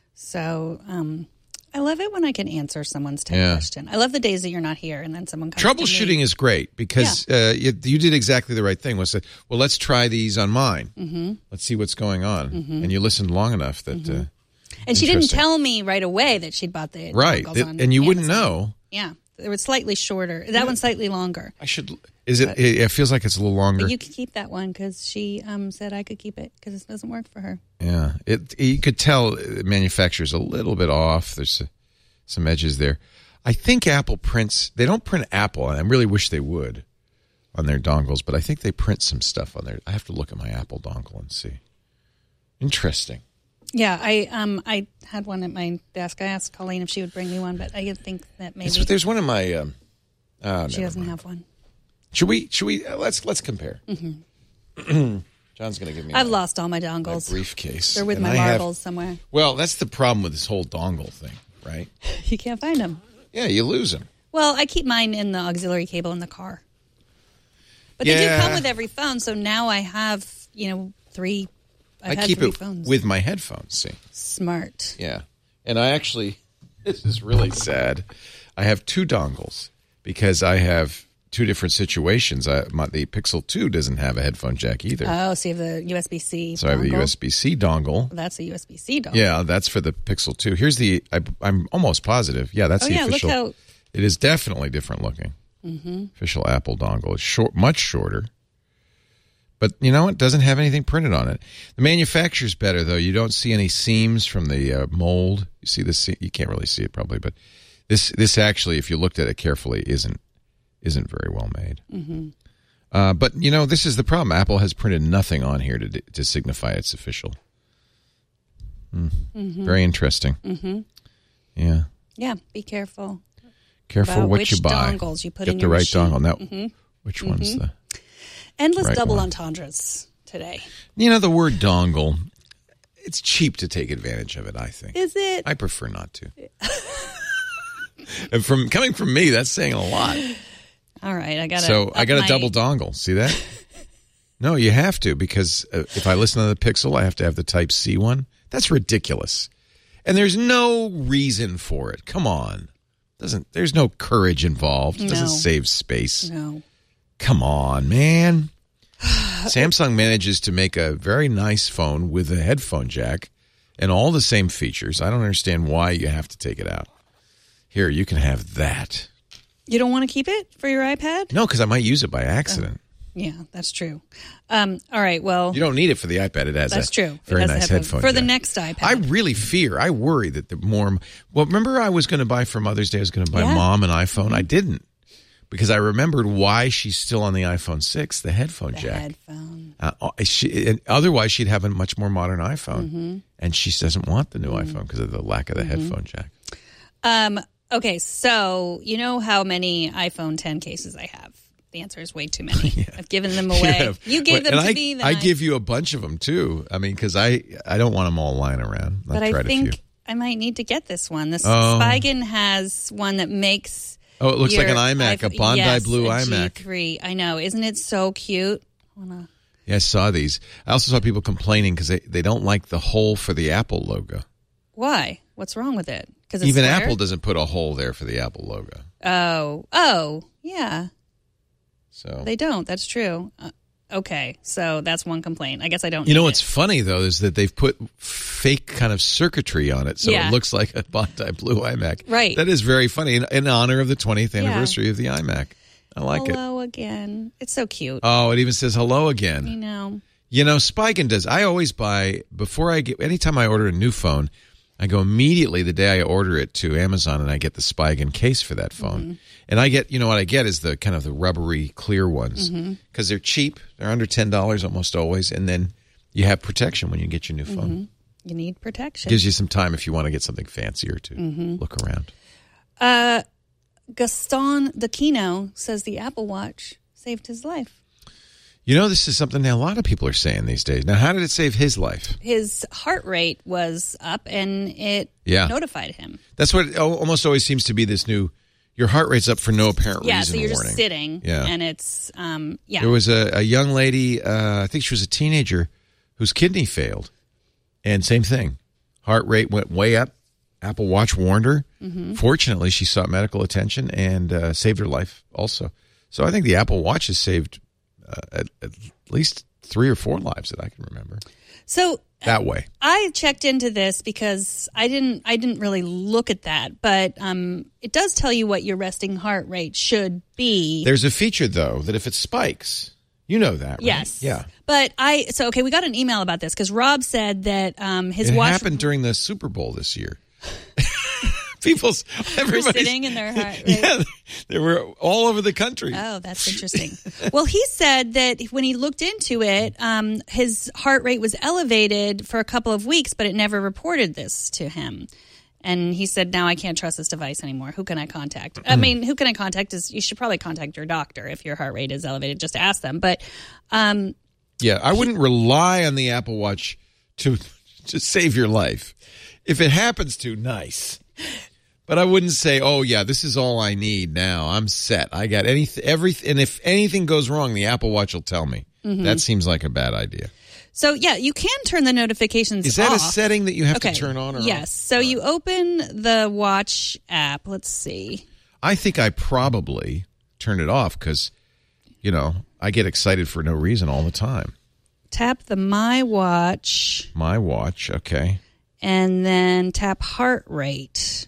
So um, I love it when I can answer someone's tech Yeah. question. I love the days that you're not here and then someone comes to Troubleshooting me. is great because uh, you, you did exactly the right thing. Was that, well, let's try these on mine. Mm-hmm. Let's see what's going on. Mm-hmm. And you listened long enough that. Mm-hmm. Uh, And she didn't Interesting. tell me right away that she'd bought the right. dongles Th- on and you wouldn't Amazon. know. Yeah, it was slightly shorter. That one's slightly longer. I should. Is it? It, it feels like it's a little longer. But you can keep that one because she um, said I could keep it because it doesn't work for her. Yeah. It. You could tell the manufacturer's a little bit off. There's uh, some edges there. I think Apple prints. They don't print Apple, and I really wish they would on their dongles. But I think they print some stuff on there. I have to look at my Apple dongle and see. Interesting. Yeah, I um I had one at my desk. I asked Colleen if she would bring me one, but I didn't think that maybe It's- there's one in my. Um, oh, she never doesn't mind. have one. Should we? Should we? Uh, let's let's compare. Mm-hmm. John's going to give me. I've my, lost all my my dongles. briefcase. They're with And my I have- marbles somewhere. well, that's the problem with this whole dongle thing, right? You can't find them. Yeah, you lose them. Well, I keep mine in the auxiliary cable in the car. But they Yeah. do come with every phone, so now I have, you know, three. I've I had keep three it phones. with my headphones. See, Smart. yeah, and I actually, this is really sad. I have two dongles because I have two different situations. I, my, the Pixel two doesn't have a headphone jack either. Oh, so you have the U S B C. So I have the U S B C dongle. That's a U S B C dongle. Yeah, that's for the Pixel two. Here's the, I, I'm almost positive. Yeah, that's Oh, the yeah, official. look how... It is definitely different looking. Mm-hmm. Official Apple dongle. It's short, much shorter. But you know what? It doesn't have anything printed on it. The manufacturer's better, though. You don't see any seams from the uh, mold. You see the se- You can't really see it probably, but this this actually, if you looked at it carefully, isn't isn't very well made. Mm-hmm. Uh, but, you know, this is the problem. Apple has printed nothing on here to to signify it's official. Mm. Mm-hmm. Very interesting. Mm-hmm. Yeah. Yeah, be careful. Careful about what which you buy. dongles you put Get in the your right machine. dongle. Now, Mm-hmm. which one's Mm-hmm. the... Endless right double one? entendres today. You know, the word dongle, it's cheap to take advantage of it, I think. Is it? I prefer not to. And from coming from me, that's saying a lot. All right, I got So I got a my... double dongle. See that? No, you have to, because uh, if I listen to the Pixel, I have to have the Type C one. That's ridiculous. And there's no reason for it. Come on. Doesn't There's no courage involved. It doesn't No. save space. No. Come on, man. Samsung manages to make a very nice phone with a headphone jack and all the same features. I don't understand why you have to take it out. Here, you can have that. You don't want to keep it for your iPad? No, because I might use it by accident. Yeah, that's true. Um, all right, well, You don't need it for the iPad. It has that's a true. It very has a nice headphone. headphone For jack. the next iPad. I really fear, I worry that the more... Well, remember I was going to buy for Mother's Day, I was going to buy Yeah. Mom an iPhone? Mm-hmm. I didn't, because I remembered why she's still on the iPhone six, the headphone the jack. headphone. Uh, she, and otherwise, she'd have a much more modern iPhone, Mm-hmm. and she doesn't want the new iPhone because of the lack of the Mm-hmm. headphone jack. Um, okay, so you know how many iPhone ten cases I have? The answer is way too many. yeah. I've given them away. have- You gave them and to I, me. Then I I give you a bunch of them too. I mean, because I I don't want them all lying around. I've But I tried think a few. I might need to get this one. This Oh. Spigen has one that makes. Oh, it looks like your an iMac, a iPhone- Bondi yes, Blue a iMac. G three. I know. Isn't it so cute? I wanna... Yeah, I saw these. I also saw people complaining because they, they don't like the hole for the Apple logo. Why? What's wrong with it? Because Even Apple doesn't put a hole there for the Apple logo. Oh, oh, yeah. So They don't. That's true. Uh, okay, so that's one complaint. I guess I don't. You know need what's it. funny, though, is that they've put fake kind of circuitry on it, so Yeah. it looks like a Bondi Blue iMac. Right. That is very funny, in, in honor of the twentieth Yeah. anniversary of the iMac. I like it. Hello again. It's so cute. Oh, it even says hello again. you know. You know, Spigen does. I always buy, before I get, anytime I order a new phone, I go immediately the day I order it to Amazon and I get the Spigen case for that phone. Mm-hmm. And I get, you know what I get is the kind of the rubbery clear ones Mm-hmm. because they're cheap. They're under ten dollars almost always. And then you have protection when you get your new phone. Mm-hmm. You need protection. Gives you some time if you want to get something fancier to Mm-hmm. look around. Uh, Gaston Daquino says the Apple Watch saved his life. You know, this is something that a lot of people are saying these days. Now, how did it save his life? His heart rate was up and it Yeah. notified him. That's what it al- almost always seems to be, this new, your heart rate's up for no apparent Yeah, reason so you're warning. just sitting Yeah. and it's, um, yeah. There was a, a young lady, uh, I think she was a teenager, whose kidney failed. And same thing. Heart rate went way up. Apple Watch warned her. Mm-hmm. Fortunately, she sought medical attention and uh, saved her life also. So I think the Apple Watch has saved uh, at, at least three or four lives that I can remember. So That way. I checked into this because I didn't I didn't really look at that, but um, it does tell you what your resting heart rate should be. There's a feature, though, that if it spikes, you know that, right? Yes. Yeah. But I so okay, we got an email about this because Rob said that um, his It watch happened during the Super Bowl this year. People's were everybody's sitting in their heart rate. Yeah, they were all over the country. Oh, that's interesting. Well, he said that when he looked into it, um, his heart rate was elevated for a couple of weeks, but it never reported this to him. And he said, now I can't trust this device anymore. Who can I contact? I mean, who can I contact is you should probably contact your doctor if your heart rate is elevated. Just ask them. But um, Yeah, I wouldn't rely on the Apple Watch to to save your life. If it happens to, nice. But I wouldn't say, "Oh yeah, this is all I need now. I'm set. I got anything, everything." And if anything goes wrong, the Apple Watch will tell me. Mm-hmm. That seems like a bad idea. so, yeah, you can turn the notifications Is that off. a setting that you have Okay. to turn on or Yes. off? So you open the Watch app. Let's see. I think I probably turn it off because, you know, I get excited for no reason all the time. Tap the My Watch. My Watch, okay. And then tap heart rate.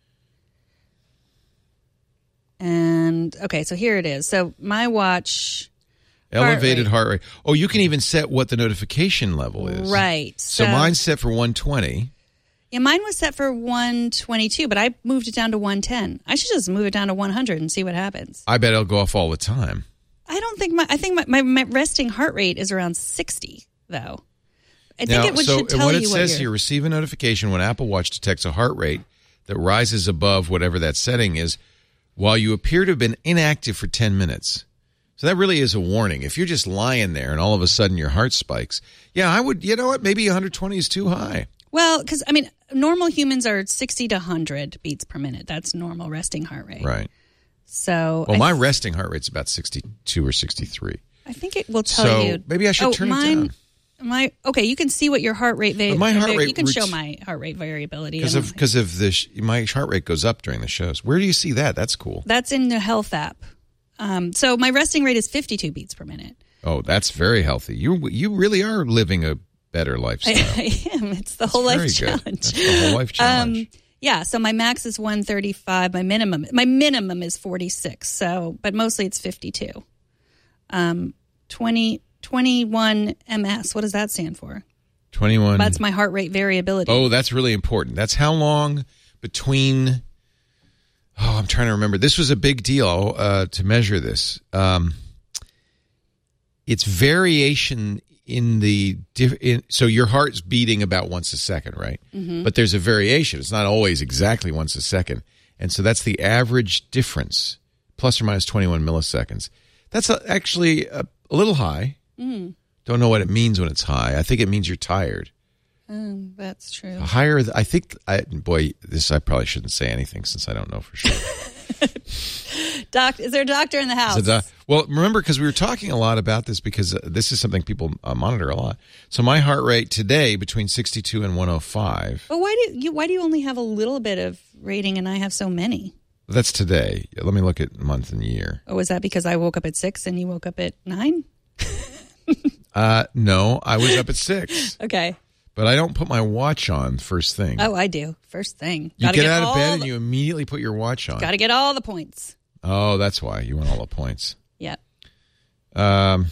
And, okay, so here it is. So My Watch. Elevated heart rate. heart rate. Oh, you can even set what the notification level is. Right. So, so mine's set for one twenty. Yeah, mine was set for one twenty-two, but I moved it down to one ten. I should just move it down to one hundred and see what happens. I bet it'll go off all the time. I don't think my, I think my, my, my resting heart rate is around sixty, though. I think now, it would, so should tell what you it what says you're... here, receive a notification when Apple Watch detects a heart rate that rises above whatever that setting is while you appear to have been inactive for ten minutes. So that really is a warning. If you're just lying there and all of a sudden your heart spikes, yeah, I would, you know what, maybe one twenty is too high. Well, because, I mean, normal humans are sixty to one hundred beats per minute. That's normal resting heart rate. Right. So, Well, I my th- resting heart rate's about sixty-two or sixty-three. I think it will tell So you. maybe I should oh, turn mine, it down. My okay, you can see what your heart rate. Va- But my heart rate You can root- show my heart rate variability. Because I of, don't- because of the, sh- my heart rate goes up during the shows. Where do you see that? That's cool. That's in the health app. Um, so my resting rate is fifty-two beats per minute. Oh, that's very healthy. You you really are living a better lifestyle. I, I am. It's the whole Very life good. challenge. That's the whole life challenge. Um, yeah. So my max is one thirty-five. My minimum, my minimum is forty-six. So, but mostly it's fifty-two. Um, twenty, twenty-one M S. What does that stand for? twenty-one. That's my heart rate variability. Oh, that's really important. That's how long between. Oh, I'm trying to remember. This was a big deal uh, to measure this. Um, it's variation in the diff- in, so your heart's beating about once a second, right? Mm-hmm. But there's a variation. It's not always exactly once a second, and so that's the average difference, plus or minus twenty-one milliseconds. That's a, actually a, a little high. Mm. Don't know what it means when it's high. I think it means you're tired. Um, that's true. The higher, I think, I, boy, this I probably shouldn't say anything since I don't know for sure. Doc, is there a doctor in the house? Is it, uh, well, remember, because we were talking a lot about this because uh, this is something people uh, monitor a lot. So my heart rate today between sixty-two and one oh five. But why do you why do you only have a little bit of rating and I have so many? That's today. Let me look at month and year. Oh, is that because I woke up at six and you woke up at nine? uh, no, I was up at six. Okay. But I don't put my watch on first thing. Oh, I do. First thing. You Gotta get, out of bed the, and you immediately put your watch on. Got to get all the points. Oh, that's why. You want all the points. Yep. Um.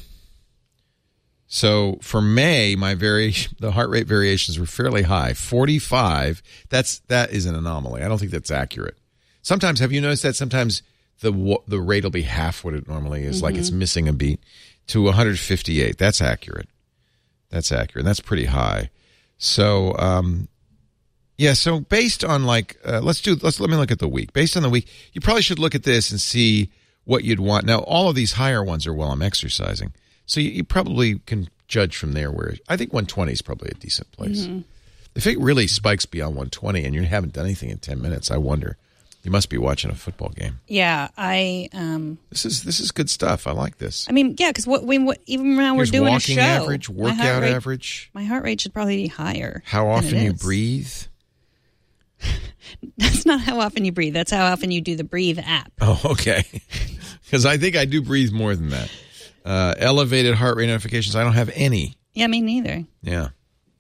So for May, my variation, the heart rate variations were fairly high, forty-five. That's that is an anomaly. I don't think that's accurate. Sometimes, have you noticed that sometimes the the rate will be half what it normally is, mm-hmm. like it's missing a beat, to one fifty-eight. That's accurate. That's accurate. That's pretty high. So, um, yeah. So based on like, uh, let's do. Let's let me look at the week. Based on the week, you probably should look at this and see what you'd want. Now, all of these higher ones are while I'm exercising, so you, you probably can judge from there. Where I think one twenty is probably a decent place. Mm-hmm. If it really spikes beyond one twenty and you haven't done anything in ten minutes, I wonder. You must be watching a football game. Yeah, I. Um, this is this is good stuff. I like this. I mean, yeah, because what we what, even now Here's we're doing walking a show. average, workout rate, average. My heart rate should probably be higher. How often you is. breathe? That's not how often you breathe. That's how often you do the Breathe app. Oh, okay. Because I think I do breathe more than that. Uh, elevated heart rate notifications. I don't have any. Yeah, me neither. Yeah.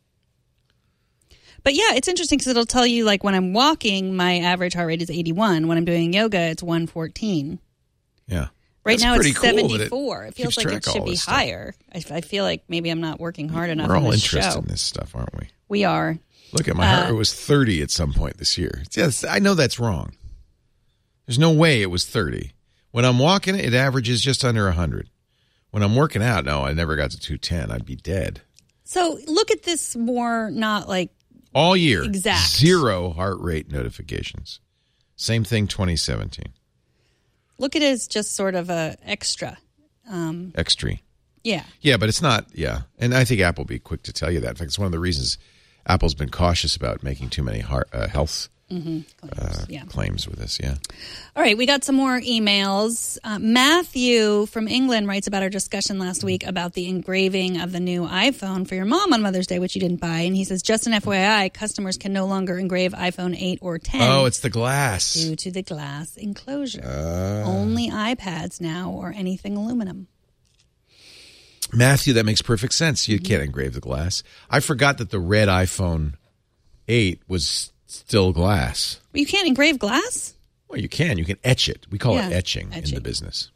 But yeah, it's interesting because it'll tell you, like, when I'm walking, my average heart rate is eighty-one. When I'm doing yoga, it's one fourteen. Yeah. Right That's now it's cool seventy-four. It it feels like it should be higher. I, I feel like maybe I'm not working hard enough We're on all this interested show. in this stuff, aren't we? We are. Look at my heart rate was thirty at some point this year. Yes, I know that's wrong. There's no way it was thirty. When I'm walking, it averages just under one hundred. When I'm working out, no, I never got to two ten. I'd be dead. So look at this more, not like all year. Exact. Zero heart rate notifications. Same thing twenty seventeen. Look at it as just sort of a extra. Um, Extra. Yeah. Yeah, but it's not, yeah. And I think Apple will be quick to tell you that. In fact, it's one of the reasons Apple's been cautious about making too many heart, uh, health Mm-hmm. Claims, uh, yeah. claims with this. Yeah. All right, we got some more emails. Uh, Matthew from England writes about our discussion last week about the engraving of the new iPhone for your mom on Mother's Day, which you didn't buy. And he says, just an F Y I, customers can no longer engrave iPhone eight or ten. Oh, it's the glass. Due to the glass enclosure. Uh, Only iPads now or anything aluminum. Matthew, that makes perfect sense. You can't engrave the glass. I forgot that the red iPhone eight was still glass. Well, you can't engrave glass? Well, you can. You can etch it. We call Yeah, it etching, etching. in the business.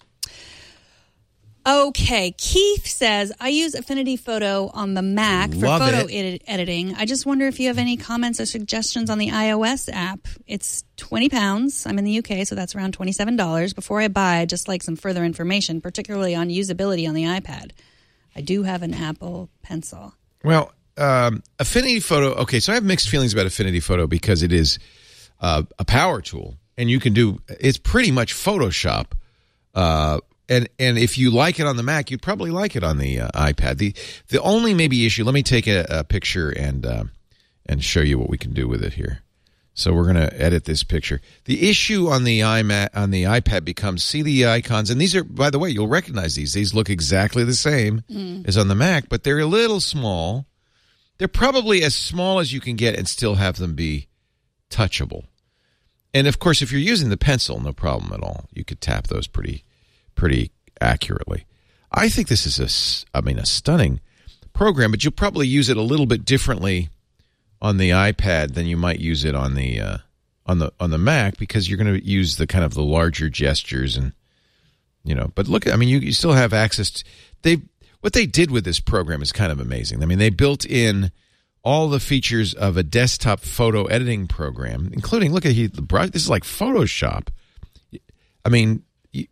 Okay, Keith says, I use Affinity Photo on the Mac for Love photo it. edit- editing. I just wonder if you have any comments or suggestions on the iOS app. It's twenty pounds. I'm in the U K, so that's around twenty-seven dollars. Before I buy, I'd just like some further information, particularly on usability on the iPad. I do have an Apple Pencil. Well, um, Affinity Photo, okay, so I have mixed feelings about Affinity Photo because it is uh, a power tool, and you can do, it's pretty much Photoshop. Uh, and and if you like it on the Mac, you'd probably like it on the uh, iPad. The the only maybe issue, let me take a, a picture and uh, and show you what we can do with it here. So we're going to edit this picture. The issue on the iMac, on the iPad becomes, see the icons, and these are, by the way, you'll recognize these. These look exactly the same mm. as on the Mac, but they're a little small. They're probably as small as you can get and still have them be touchable. And, of course, if you're using the pencil, no problem at all. You could tap those pretty pretty accurately. I think this is, a, I mean, a stunning program, but you'll probably use it a little bit differently on the iPad than you might use it on the uh, on the on the Mac, because you're going to use the kind of the larger gestures and, you know. But look, I mean, you, you still have access to, they what they did with this program is kind of amazing. I mean, they built in all the features of a desktop photo editing program, including, look at he, the brush. This is like Photoshop. I mean,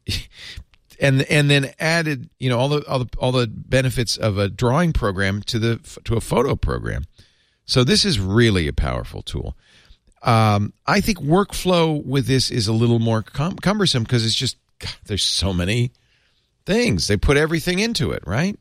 and and then added, you know, all the all the all the benefits of a drawing program to the to a photo program. So this is really a powerful tool. Um, I think workflow with this is a little more cum- cumbersome because it's just, God, there's so many things. They put everything into it, right?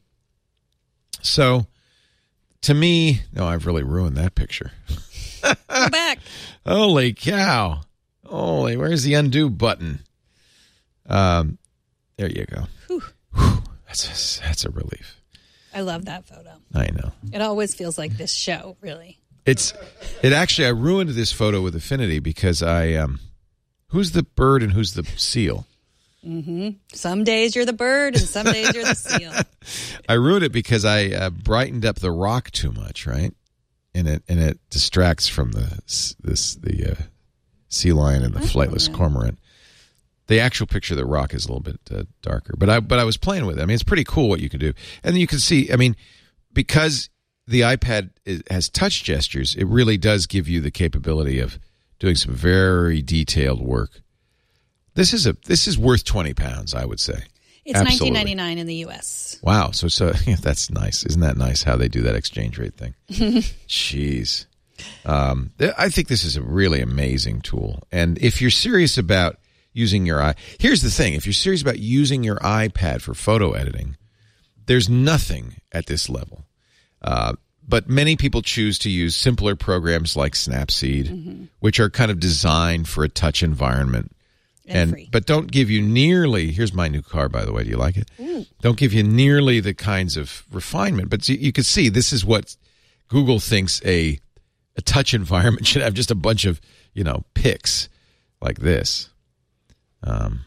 So to me, no, I've really ruined that picture. Go back. Holy cow. Holy, where's the undo button? Um, there you go. Whew. Whew, that's a, that's a relief. I love that photo. I know. It always feels like this show, really. It's it actually, I ruined this photo with Affinity because I um who's the bird and who's the seal? Mm-hmm. Some days you're the bird and some days you're the seal. I ruined it because I uh, brightened up the rock too much, right? And it and it distracts from the this the uh, sea lion and the flightless cormorant. The actual picture of the rock is a little bit uh, darker, but I but I was playing with it. I mean, it's pretty cool what you can do, and you can see. I mean, because the iPad is, has touch gestures, it really does give you the capability of doing some very detailed work. This is a this is worth twenty pounds, I would say. It's nineteen ninety-nine in the U S. Wow, so so yeah, that's nice. Isn't that nice how they do that exchange rate thing? Jeez, um, I think this is a really amazing tool, and if you're serious about using your eye, here's the thing: if you're serious about using your iPad for photo editing, there's nothing at this level. Uh, but many people choose to use simpler programs like Snapseed, mm-hmm. which are kind of designed for a touch environment. And, and free. But don't give you nearly, here's my new car, by the way. Do you like it? Ooh. Don't give you nearly the kinds of refinement. But you, you can see this is what Google thinks a a touch environment should have, just a bunch of, you know, pics like this. Um,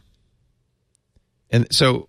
and so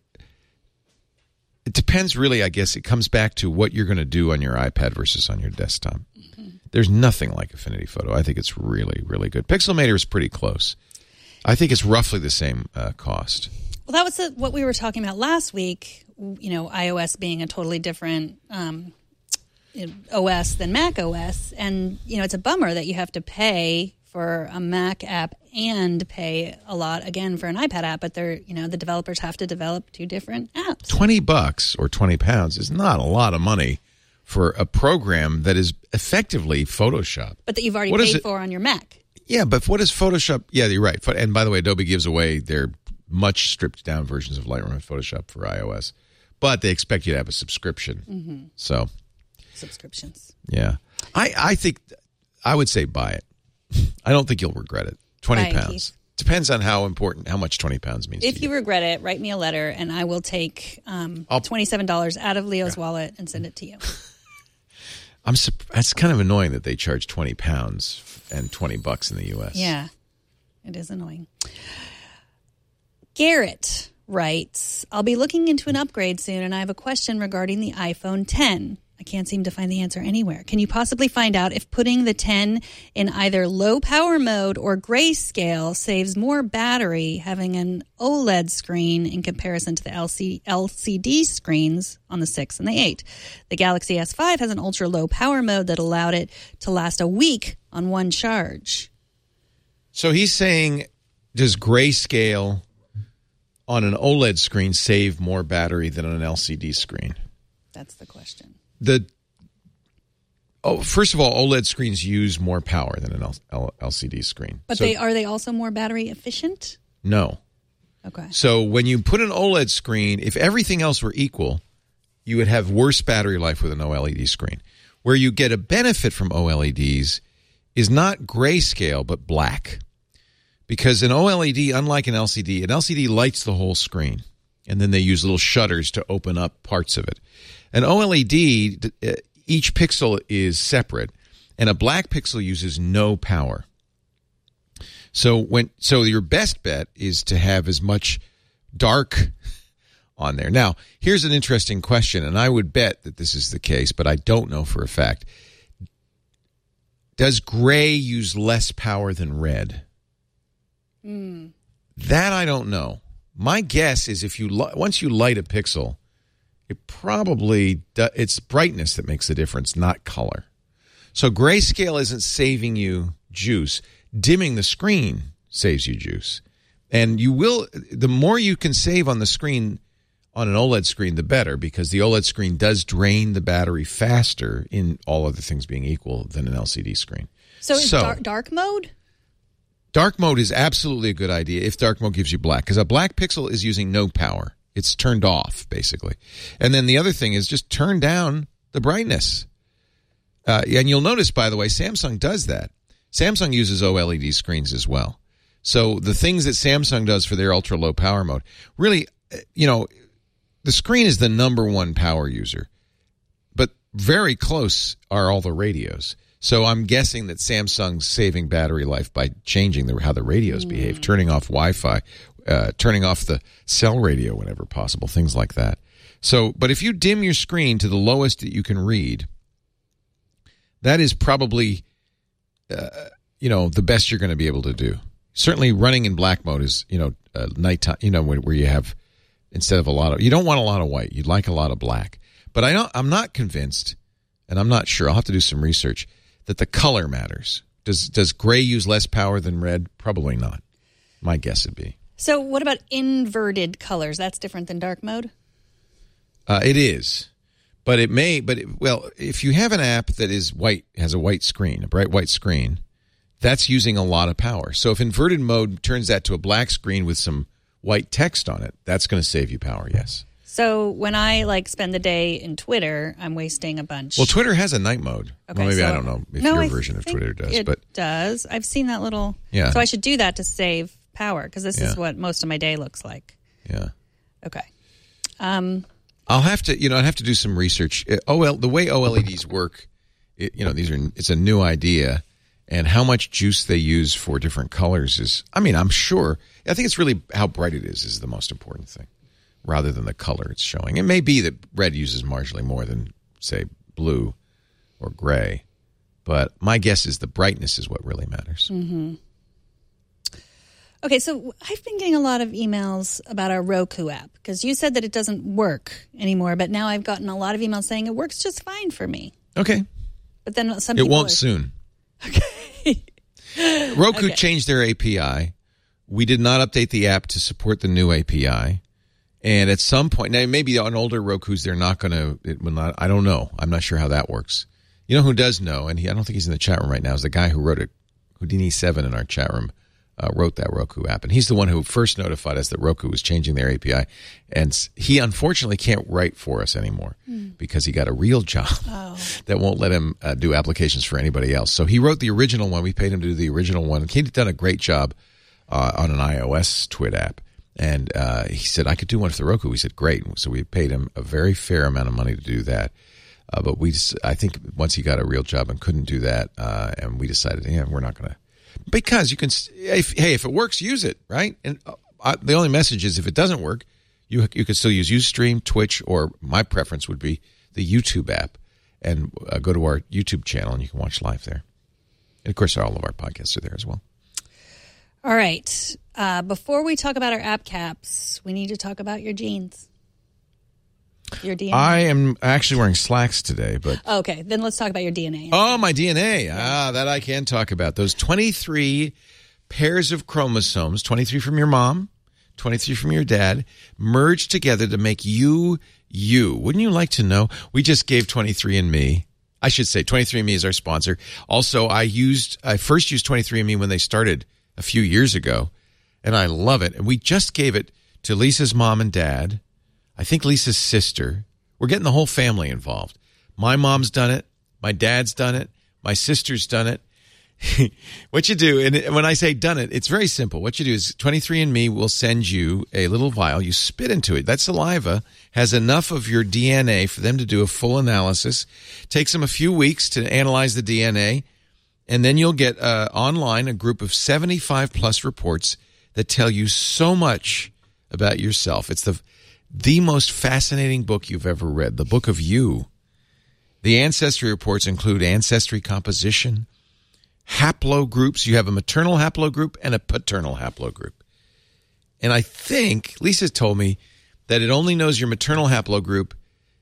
it depends really, I guess. It comes back to what you're going to do on your iPad versus on your desktop. Mm-hmm. There's nothing like Affinity Photo. I think it's really, really good. Pixelmator is pretty close. I think it's roughly the same uh, cost. Well, that was the, what we were talking about last week, you know, iOS being a totally different um, O S than Mac O S. And, you know, it's a bummer that you have to pay for a Mac app and pay a lot, again, for an iPad app. But they're, you know, the developers have to develop two different apps. twenty bucks or twenty pounds is not a lot of money for a program that is effectively Photoshop. But that you've already What is paid it? for on your Mac. Yeah, but what is Photoshop? Yeah, you're right. And by the way, Adobe gives away their much stripped down versions of Lightroom and Photoshop for iOS. But they expect you to have a subscription. Mm-hmm. So, subscriptions. Yeah. I, I think I would say buy it. I don't think you'll regret it. twenty Bye, pounds. Keith. Depends on how important, how much twenty pounds means If to you you. regret it, write me a letter, and I will take um, I'll- twenty-seven dollars out of Leo's wallet and send it to you. I'm. Sup- That's kind of annoying that they charge twenty pounds and twenty bucks in the U S. Yeah, it is annoying. Garrett writes, I'll be looking into an upgrade soon, and I have a question regarding the iPhone ten. I can't seem to find the answer anywhere. Can you possibly find out if putting the ten in either low power mode or grayscale saves more battery having an OLED screen in comparison to the L C D screens on the six and the eight? The Galaxy S five has an ultra low power mode that allowed it to last a week on one charge. So he's saying, does grayscale on an OLED screen save more battery than on an L C D screen? That's the question. The oh, first of all, OLED screens use more power than an L- L- LCD screen. But So- they are they also more battery efficient? no. Okay. So when you put an OLED screen, if everything else were equal, you would have worse battery life with an OLED screen. Where you get a benefit from OLEDs is not grayscale, but black. Because an OLED, unlike an L C D, an L C D lights the whole screen, and then they use little shutters to open up parts of it. An OLED, each pixel is separate, and a black pixel uses no power. So when so your best bet is to have as much dark on there. Now, here's an interesting question, and I would bet that this is the case, but I don't know for a fact. Does gray use less power than red? Mm. That I don't know. My guess is if you li- once you light a pixel, it probably do- it's brightness that makes the difference, not color. So grayscale isn't saving you juice. Dimming the screen saves you juice. And you will the more you can save on the screen on an OLED screen, the better, because the OLED screen does drain the battery faster, in all other things being equal, than an L C D screen. So is So- dark, dark mode? Dark mode is absolutely a good idea if dark mode gives you black, because a black pixel is using no power. It's turned off, basically. And then the other thing is just turn down the brightness. Uh, and you'll notice, by the way, Samsung does that. Samsung uses OLED screens as well. So the things that Samsung does for their ultra-low power mode, really, you know, the screen is the number one power user. But very close are all the radios. So I'm guessing that Samsung's saving battery life by changing the, how the radios mm. behave, turning off Wi-Fi, uh, turning off the cell radio whenever possible, things like that. So, but if you dim your screen to the lowest that you can read, that is probably, uh, you know, the best you're going to be able to do. Certainly, running in black mode is, you know, uh, nighttime. You know, where, where you have instead of a lot of, you don't want a lot of white. You'd like a lot of black. But I don't. I'm not convinced, and I'm not sure. I'll have to do some research. That the color matters. Does does gray use less power than red? Probably not. My guess would be. So what about inverted colors? That's different than dark mode? Uh, it is. But it may, but it, well, if you have an app that is white, has a white screen, a bright white screen, that's using a lot of power. So if inverted mode turns that to a black screen with some white text on it, that's going to save you power, yes. So when I like spend the day in Twitter, I'm wasting a bunch. Well, Twitter has a night mode. Okay, well, maybe so, I don't know if no, your I version of think Twitter does, it but does. I've seen that little. Yeah. So I should do that to save power because this Yeah. is what most of my day looks like. yeah. Okay. Um, I'll have to, you know, I'd have to do some research. Uh, O L, the way OLEDs work, it, you know, these are it's a new idea, and how much juice they use for different colors is. I mean, I'm sure. I think it's really how bright it is is the most important thing, rather than the color it's showing. It may be that red uses marginally more than, say, blue or gray, but my guess is the brightness is what really matters. mm-hmm. Okay, so I've been getting a lot of emails about our Roku app because you said that it doesn't work anymore, but now I've gotten a lot of emails saying it works just fine for me. Okay. But then some It people won't are, soon. Okay. Roku Okay. changed their A P I. We did not update the app to support the new A P I. And at some point, now maybe on older Rokus, they're not going to, it will not, I don't know. I'm not sure how that works. You know who does know, and he, I don't think he's in the chat room right now, is the guy who wrote it, Houdini seven in our chat room, uh, wrote that Roku app. And he's the one who first notified us that Roku was changing their A P I. And he unfortunately can't write for us anymore mm. because he got a real job oh. that won't let him uh, do applications for anybody else. So he wrote the original one. We paid him to do the original one. He'd done a great job uh, on an iOS Twit app. And uh, he said, I could do one for the Roku. We said, great. So we paid him a very fair amount of money to do that. Uh, but we, just, I think once he got a real job and couldn't do that, uh, and we decided, yeah, we're not going to. Because you can, if, hey, if it works, use it, right? And uh, the only message is if it doesn't work, you you can still use Ustream, Twitch, or my preference would be the YouTube app. And uh, go to our YouTube channel and you can watch live there. And of course, all of our podcasts are there as well. All right. Uh, before we talk about our app caps, we need to talk about your jeans. Your D N A. I am actually wearing slacks today, but okay. Then let's talk about your D N A. Oh, my D N A. Yeah. Ah, that I can talk about. Those twenty-three pairs of chromosomes, twenty-three from your mom, twenty-three from your dad, merged together to make you, you. Wouldn't you like to know? We just gave twenty-three and me. I should say twenty-three and me is our sponsor. Also, I used, I first used twenty-three and me when they started a few years ago, and I love it. And we just gave it to Lisa's mom and dad. I think Lisa's sister. We're getting the whole family involved. My mom's done it. My dad's done it. My sister's done it. What you do, and when I say done it, it's very simple. What you do is twenty-three and me will send you a little vial. You spit into it. That saliva has enough of your D N A for them to do a full analysis. It takes them a few weeks to analyze the D N A, and then you'll get uh, online a group of seventy-five plus reports that tell you so much about yourself. It's the The most fascinating book you've ever read, the book of you. The ancestry reports include ancestry composition, haplogroups. You have a maternal haplogroup and a paternal haplogroup. And I think, Lisa told me, that it only knows your maternal haplogroup,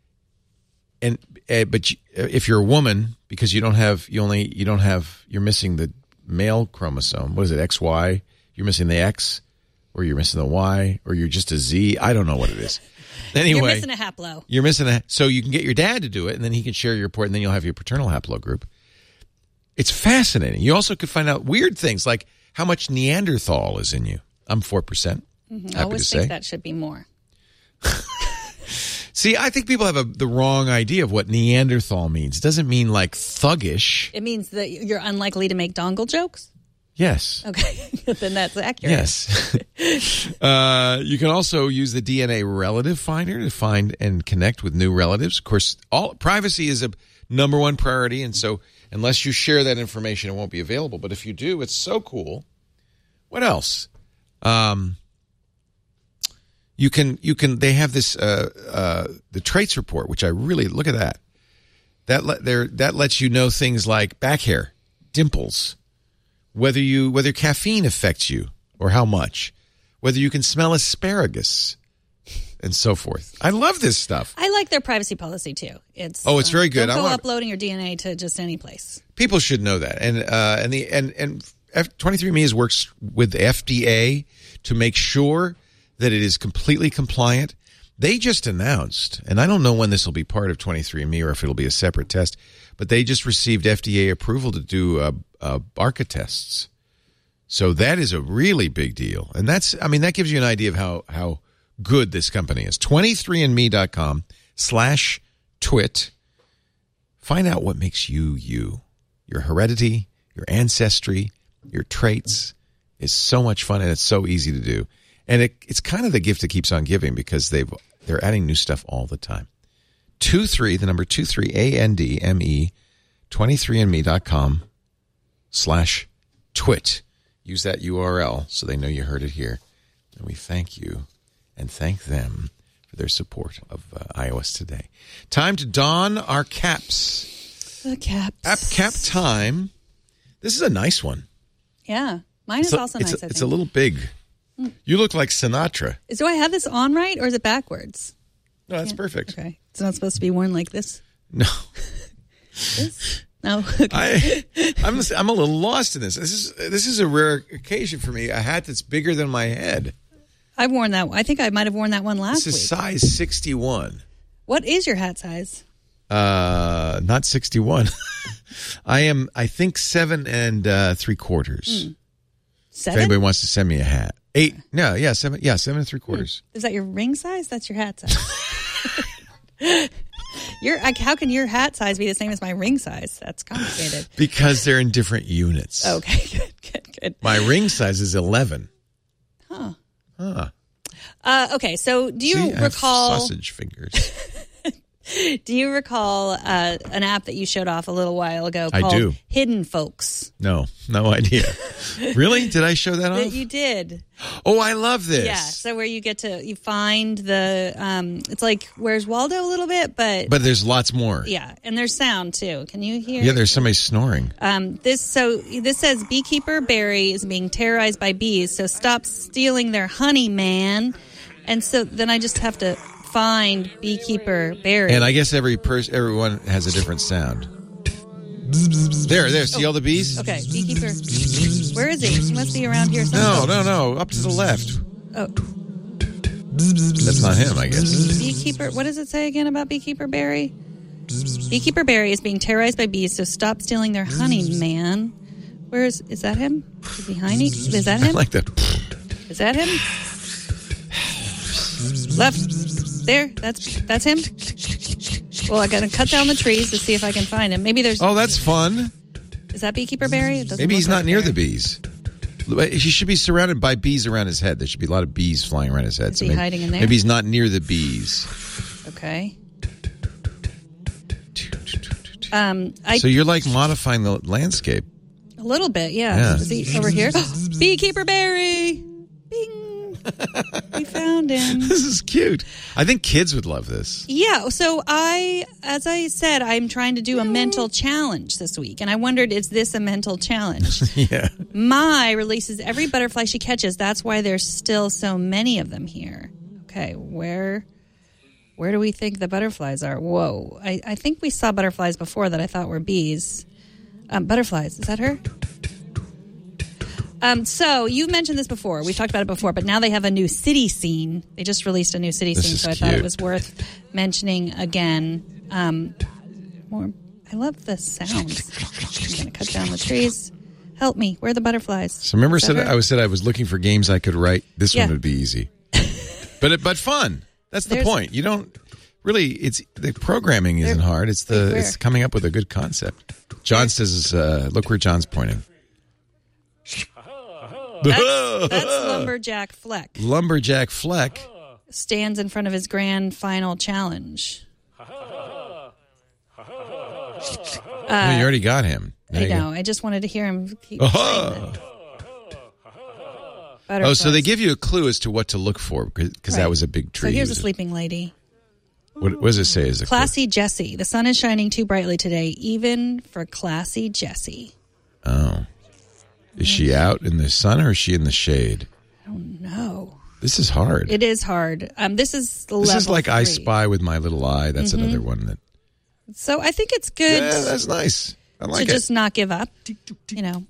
and uh, but you, if you're a woman, because you don't have, you only, you don't have, you're missing the male chromosome. What is it, X Y? You're missing the X. Or you're missing the Y, or you're just a Z. I don't know what it is. Anyway, you're missing a haplo. You're missing a. So you can get your dad to do it, and then he can share your report, and then you'll have your paternal haplogroup. It's fascinating. You also could find out weird things like how much Neanderthal is in you. I'm four percent. Mm-hmm. I always think that should be more. See, I think people have a, the wrong idea of what Neanderthal means. It doesn't mean like thuggish. It means that you're unlikely to make dongle jokes. Yes. Okay, then that's accurate. Yes. uh, you can also use the D N A relative finder to find and connect with new relatives. Of course, all privacy is a number one priority, and so unless you share that information, it won't be available. But if you do, it's so cool. What else? Um, you can you can. They have this uh, uh, the traits report, which I really look at that. That let there that lets you know things like back hair, dimples. Whether you whether caffeine affects you or how much, whether you can smell asparagus, and so forth. I love this stuff. I like their privacy policy too. It's oh, it's very good. Don't go I want, uploading your D N A to just any place. People should know that, and uh, and the and and twenty-three and me has works with the F D A to make sure that it is completely compliant. They just announced, and I don't know when this will be part of twenty-three and me or if it'll be a separate test, but they just received F D A approval to do uh, uh, BARCA tests. So that is a really big deal. And that's, I mean, that gives you an idea of how, how good this company is. twenty-three and me dot com slash twit. Find out what makes you, you. Your heredity, your ancestry, your traits is so much fun, and it's so easy to do. And it, it's kind of the gift that keeps on giving because they've, they're adding new stuff all the time. two three, the number two three, A N D M E, twenty-three and me dot com slash twit. Use that U R L so they know you heard it here. And we thank you and thank them for their support of uh, iOS Today. Time to don our caps. The caps. App cap time. This is a nice one. Yeah. Mine it's is a, also it's nice, a, I think. It's a little big. You look like Sinatra. Is, do I have this on right, or is it backwards? No, that's yeah. perfect. Okay. It's not supposed to be worn like this? No. This? No. Okay. I, I'm I'm a little lost in this. This is this is a rare occasion for me. A hat that's bigger than my head. I've worn that. I think I might have worn that one last This is week. size sixty-one. What is your hat size? Uh, not sixty-one. I am. I think seven and uh, three quarters. Mm. Seven? If anybody wants to send me a hat. Eight. No, yeah, seven. Yeah, seven and three quarters. Is that your ring size? That's your hat size. Your, like, how can your hat size be the same as my ring size? That's complicated. Because they're in different units. Okay, good, good, good. My ring size is eleven. Huh. Huh. Uh, okay, so do you See, I have recall... sausage fingers. Do you recall uh, an app that you showed off a little while ago I called do. Hidden Folks? No, no idea. Really? Did I show that That off? you did. Oh, I love this. Yeah, so where you get to, you find the, um, it's like Where's Waldo a little bit, but... But there's lots more. Yeah, and there's sound too. Can you hear? Yeah, there's somebody snoring. Um, this so this says beekeeper Barry is being terrorized by bees, so stop stealing their honey, man. And so then I just have to find beekeeper Barry. And I guess every person, everyone has a different sound. There, there. See all the bees? Okay, beekeeper. Where is he? He must be around here somewhere. No, no, no. Up to the left. Oh, That's not him, I guess. beekeeper. What does it say again about beekeeper Barry? Beekeeper Barry is being terrorized by bees, so stop stealing their honey, man. Where is is that him? Is he behind me? Is that I him? like that. Is that him? Left. There. That's that's him. Well, I got to cut down the trees to see if I can find him. Maybe there's. Oh, that's fun. Is that beekeeper Barry? It doesn't Maybe look he's not like near Barry. the bees. He should be surrounded by bees around his head. There should be a lot of bees flying around his head. Is so he maybe, hiding in there? Maybe he's not near the bees. Okay. Um, I So you're like modifying the landscape. a little bit, yeah. Yeah. Is he over here? Beekeeper Barry. Bing. We found him. This is cute. I think kids would love this. Yeah, so I, as I said, I'm trying to do a mental challenge this week, and I wondered, is this a mental challenge? Yeah. Mai releases every butterfly she catches. That's why there's still so many of them here. Okay, where where do we think the butterflies are? Whoa, I, I think we saw butterflies before that I thought were bees. Um, butterflies, is that her? Um, so you mentioned this before. We talked about it before, but now they have a new city scene. They just released a new city This scene, is so I thought cute. it was worth mentioning again. Um, more, I love the sounds. I'm going to cut down the trees. Help me. Where are the butterflies? So remember, Is that said her? I was said I was looking for games I could write. This Yeah. one would be easy, but it, but fun. That's the There's- point. You don't really. It's the programming isn't They're- hard. It's the where? it's coming up with a good concept. John says, uh, "Look where John's pointing." That's, that's Lumberjack Fleck. Lumberjack Fleck. Stands in front of his grand final challenge. no, you already got him. There I you go. know. I just wanted to hear him keep Uh-huh. saying that. Oh, so they Butterflies. give you a clue as to what to look for because Right. that was a big So tree. here's a Was it- sleeping lady. What, what does it say? Is a clue? Classy Jessie. The sun is shining too brightly today, even for classy Jessie. Oh, is she out in the sun or is she in the shade? No. This is hard. It is hard. Um, this is the this level is like I three. Spy with My Little Eye. That's Mm-hmm. another one that. So I think it's good Yeah, that's nice. I like to it. just not give up. You know.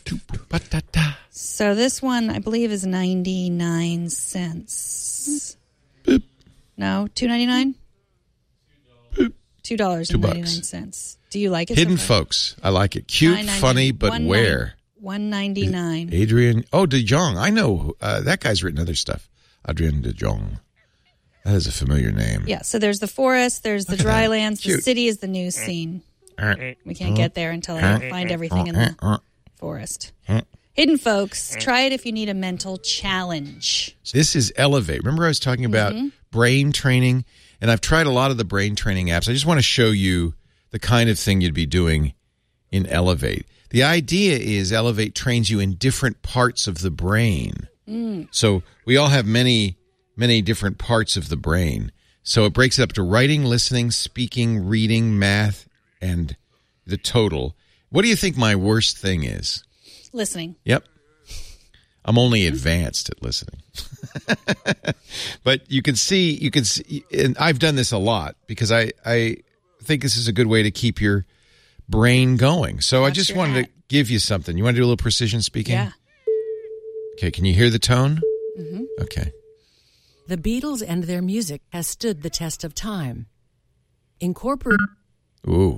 So this one, I believe, is ninety-nine cents. Boop. No, two ninety-nine. Two dollars Two and bucks. ninety-nine cents. Do you like it? Hidden so far? Folks. I like it. Cute, nine ninety-nine. funny, but One where? nine- One ninety-nine. Adrian. Oh, De Jong. I know uh, that guy's written other stuff. Adrian De Jong. That is a familiar name. Yeah. So there's the forest. There's the Look at that. dry lands. The Cute. city is the news scene. Uh, We can't get there until I find everything in uh, the uh. forest. Hidden Folks. Try it if you need a mental challenge. This is Elevate. Remember I was talking about Mm-hmm. brain training? And I've tried a lot of the brain training apps. I just want to show you the kind of thing you'd be doing in Elevate. The idea is Elevate trains you in different parts of the brain. Mm. So we all have many, many different parts of the brain. So it breaks it up to writing, listening, speaking, reading, math, and the total. What do you think my worst thing is? Listening. Yep. I'm only advanced at listening. But you can see, you can see, and I've done this a lot because I, I think this is a good way to keep your brain going. So I Watch just your wanted hat. to give you something. You want to do a little precision speaking? Yeah. Okay, can you hear the tone? Mm-hmm. Okay. The Beatles and their music has stood the test of time. Incorporate. Ooh.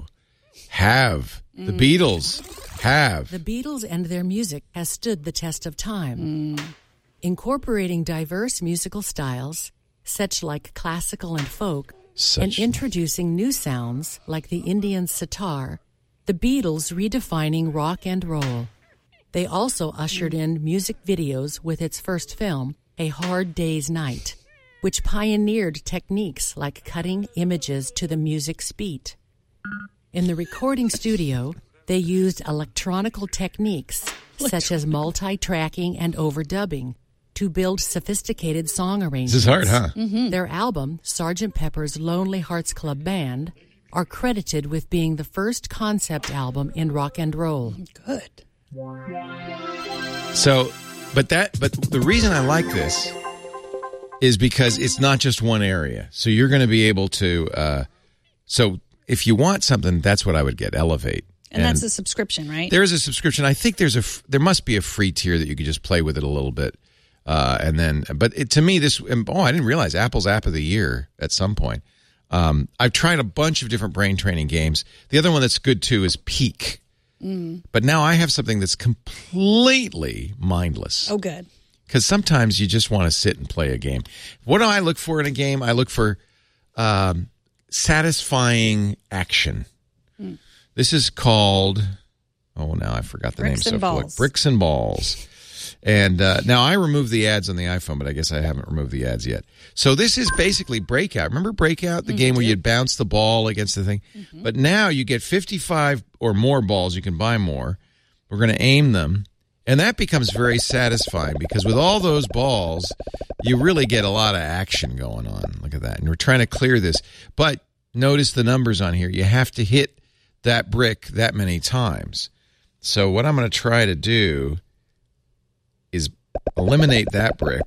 have. Mm. The Beatles have. The Beatles and their music has stood the test of time. Mm. Incorporating diverse musical styles, such like classical and folk, Such. and introducing new sounds like the Indian sitar, the Beatles redefining rock and roll. They also ushered in music videos with its first film, A Hard Day's Night, which pioneered techniques like cutting images to the music's beat. In the recording studio, they used electronical techniques such as multi-tracking and overdubbing to build sophisticated song arrangements. This is hard, huh? Mm-hmm. Their album, Sergeant Pepper's Lonely Hearts Club Band, are credited with being the first concept album in rock and roll. Good. So, but that, but the reason I like this is because it's not just one area. So you're going to be able to, uh, so if you want something, that's what I would get, Elevate. And, and that's a subscription, right? There is a subscription. I think there's a, there must be a free tier that you could just play with it a little bit. Uh, and then, but it, to me, this, oh, I didn't realize Apple's App of the Year at some point. Um, I've tried a bunch of different brain training games. The other one that's good too is Peak. Mm. But now I have something that's completely mindless. Oh, good. Because sometimes you just want to sit and play a game. What do I look for in a game? I look for um, satisfying action. Mm. This is called, oh, now I forgot the Bricks name. And so Balls. Bricks and Balls. And uh, now I removed the ads on the iPhone, but I guess I haven't removed the ads yet. So this is basically Breakout. Remember Breakout, the mm-hmm. game where you'd bounce the ball against the thing? Mm-hmm. But now you get fifty-five or more balls. You can buy more. We're going to aim them. And that becomes very satisfying because with all those balls, you really get a lot of action going on. Look at that. And we're trying to clear this. But notice the numbers on here. You have to hit that brick that many times. So what I'm going to try to do is eliminate that brick,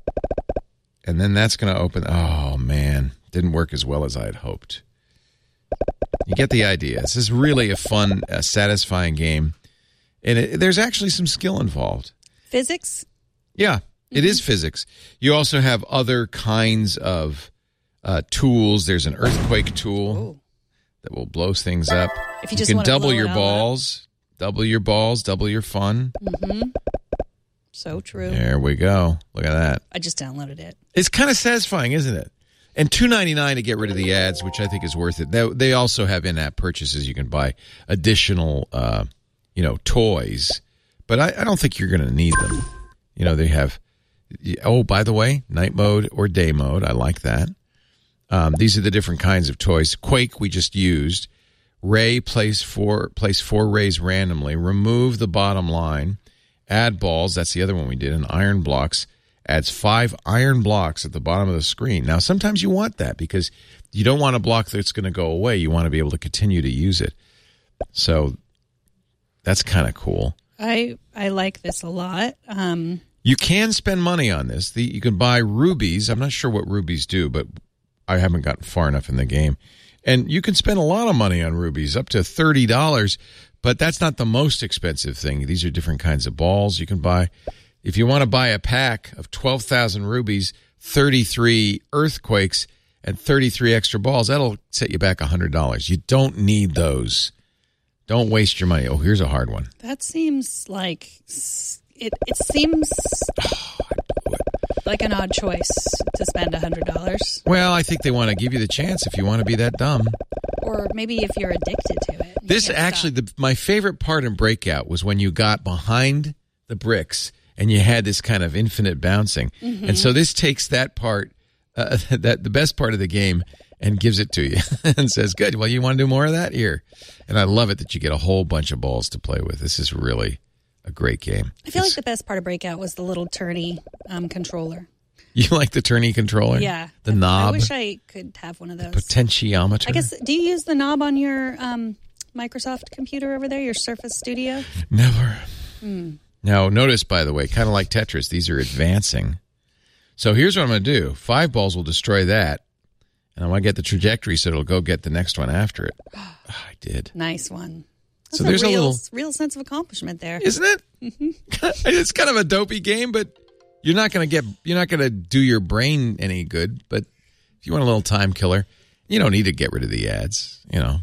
and then that's going to open. Oh, man. Didn't work as well as I had hoped. You get the idea. This is really a fun, uh, satisfying game, and it, there's actually some skill involved. Physics? Yeah, it mm-hmm. is physics. You also have other kinds of uh, tools. There's an earthquake tool Ooh. that will blow things up. If you, just you can want to double blow your it balls, up. double your balls, double your fun. Mm-hmm. So true. There we go. Look at that. I just downloaded it. It's kind of satisfying, isn't it? And two ninety-nine to get rid of the ads, which I think is worth it. They, they also have in-app purchases. You can buy additional, uh, you know, toys. But I, I don't think you're going to need them. You know, they have, oh, by the way, night mode or day mode. I like that. Um, these are the different kinds of toys. Quake we just used. Ray, place four, place four rays randomly. Remove the bottom line. Add balls, that's the other one we did, and iron blocks adds five iron blocks at the bottom of the screen. Now, sometimes you want that because you don't want a block that's going to go away. You want to be able to continue to use it. So that's kind of cool. I I like this a lot. Um, you can spend money on this. The, you can buy rubies. I'm not sure what rubies do, but I haven't gotten far enough in the game. And you can spend a lot of money on rubies, up to thirty dollars. But that's not the most expensive thing. These are different kinds of balls you can buy. If you want to buy a pack of twelve thousand rubies, thirty-three earthquakes, and thirty-three extra balls, that'll set you back one hundred dollars. You don't need those. Don't waste your money. Oh, here's a hard one. That seems like it, it seems like an odd choice to spend one hundred dollars. Well, I think they want to give you the chance if you want to be that dumb. Or maybe if you're addicted to it. This actually, the, my favorite part in Breakout was when you got behind the bricks and you had this kind of infinite bouncing. Mm-hmm. And so this takes that part, uh, that the best part of the game, and gives it to you and says, good, well, you want to do more of that? Here. And I love it that you get a whole bunch of balls to play with. This is really a great game. I feel it's, like the best part of Breakout was the little turny um, controller. You like the turny controller? Yeah. The knob? I wish I could have one of those. The potentiometer? I guess, do you use the knob on your um, Microsoft computer over there, your Surface Studio? Never. Hmm. Now, notice, by the way, kind of like Tetris, these are advancing. So here's what I'm going to do. Five balls will destroy that, and I want to get the trajectory so it'll go get the next one after it. Oh, I did. Nice one. That's so there's a real, a little real sense of accomplishment there. Isn't it? Mm-hmm. It's kind of a dopey game, but you're not going to get you're not going to do your brain any good. But if you want a little time killer, you don't need to get rid of the ads. You know,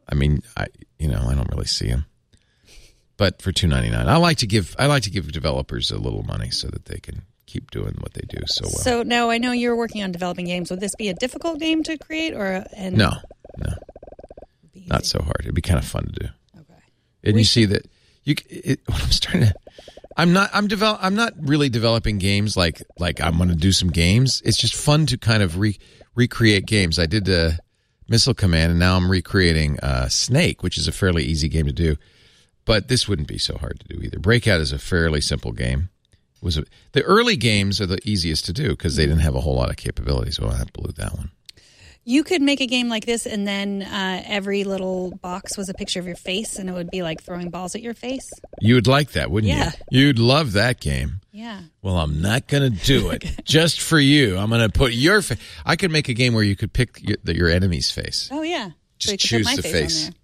I mean, I you know, I don't really see them. But for two ninety-nine, I like to give I like to give developers a little money so that they can keep doing what they do so well. So now I know you're working on developing games. Would this be a difficult game to create, or and no, no, not so hard. It'd be kind of fun to do. Okay. And We you see that you. It, what I'm starting to. I'm not. I'm develop. I'm not really developing games like like I'm going to do some games. It's just fun to kind of re, recreate games. I did uh, Missile Command, and now I'm recreating uh, Snake, which is a fairly easy game to do. But this wouldn't be so hard to do either. Breakout is a fairly simple game. It was a, the early games are the easiest to do because they didn't have a whole lot of capabilities. Well, I blew that one. You could make a game like this, and then uh, every little box was a picture of your face, and it would be like throwing balls at your face. You would like that, wouldn't Yeah. you? You'd love that game. Yeah. Well, I'm not going to do it just for you. I'm going to put your face. I could make a game where you could pick your, the, your enemy's face. Oh, yeah. Just so you could choose put my the face. face. On there.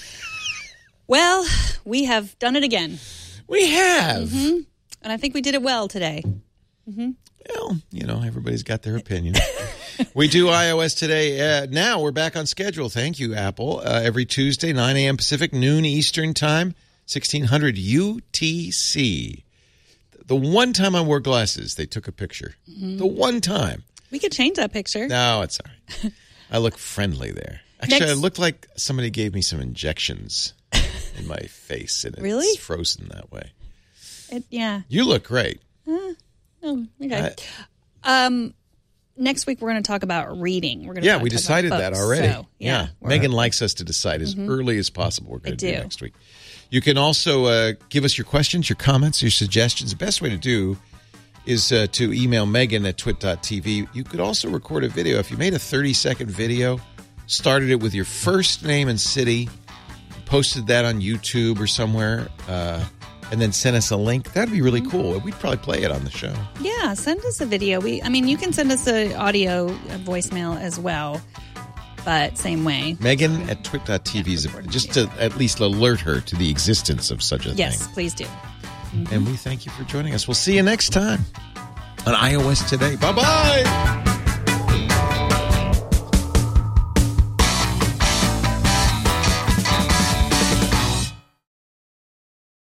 Well, we have done it again. We have. Mm-hmm. And I think we did it well today. Mm-hmm. Well, you know, everybody's got their opinion. We do iOS today. Uh, now we're back on schedule. Thank you, Apple. Uh, every Tuesday, nine a.m. Pacific, noon Eastern Time, sixteen hundred U T C. The one time I wore glasses, they took a picture. Mm-hmm. The one time. We could change that picture. No, it's all right. I look friendly there. Actually, Next. I look like somebody gave me some injections in my face, and it's Really? frozen that way. It, yeah. You look great. Uh, oh, okay. I, um, next week we're going to talk about reading. We're going to Yeah, talk, we talk decided about that books. already. So, yeah, yeah. Megan likes us to decide as mm-hmm. early as possible. We're going to do do. next week. You can also uh, give us your questions, your comments, your suggestions. The best way to do is uh, to email Megan at twit dot t v. You could also record a video. If you made a thirty-second video, started it with your first name and city, posted that on YouTube or somewhere, uh, and then sent us a link, that'd be really cool. We'd probably play it on the show. Yeah, send us a video. We, I mean, you can send us an audio a voicemail as well, but same way. Megan at twit dot t v, is just to at least alert her to the existence of such a Yes, thing. please do. And we thank you for joining us. We'll see you next time on iOS Today. Bye-bye.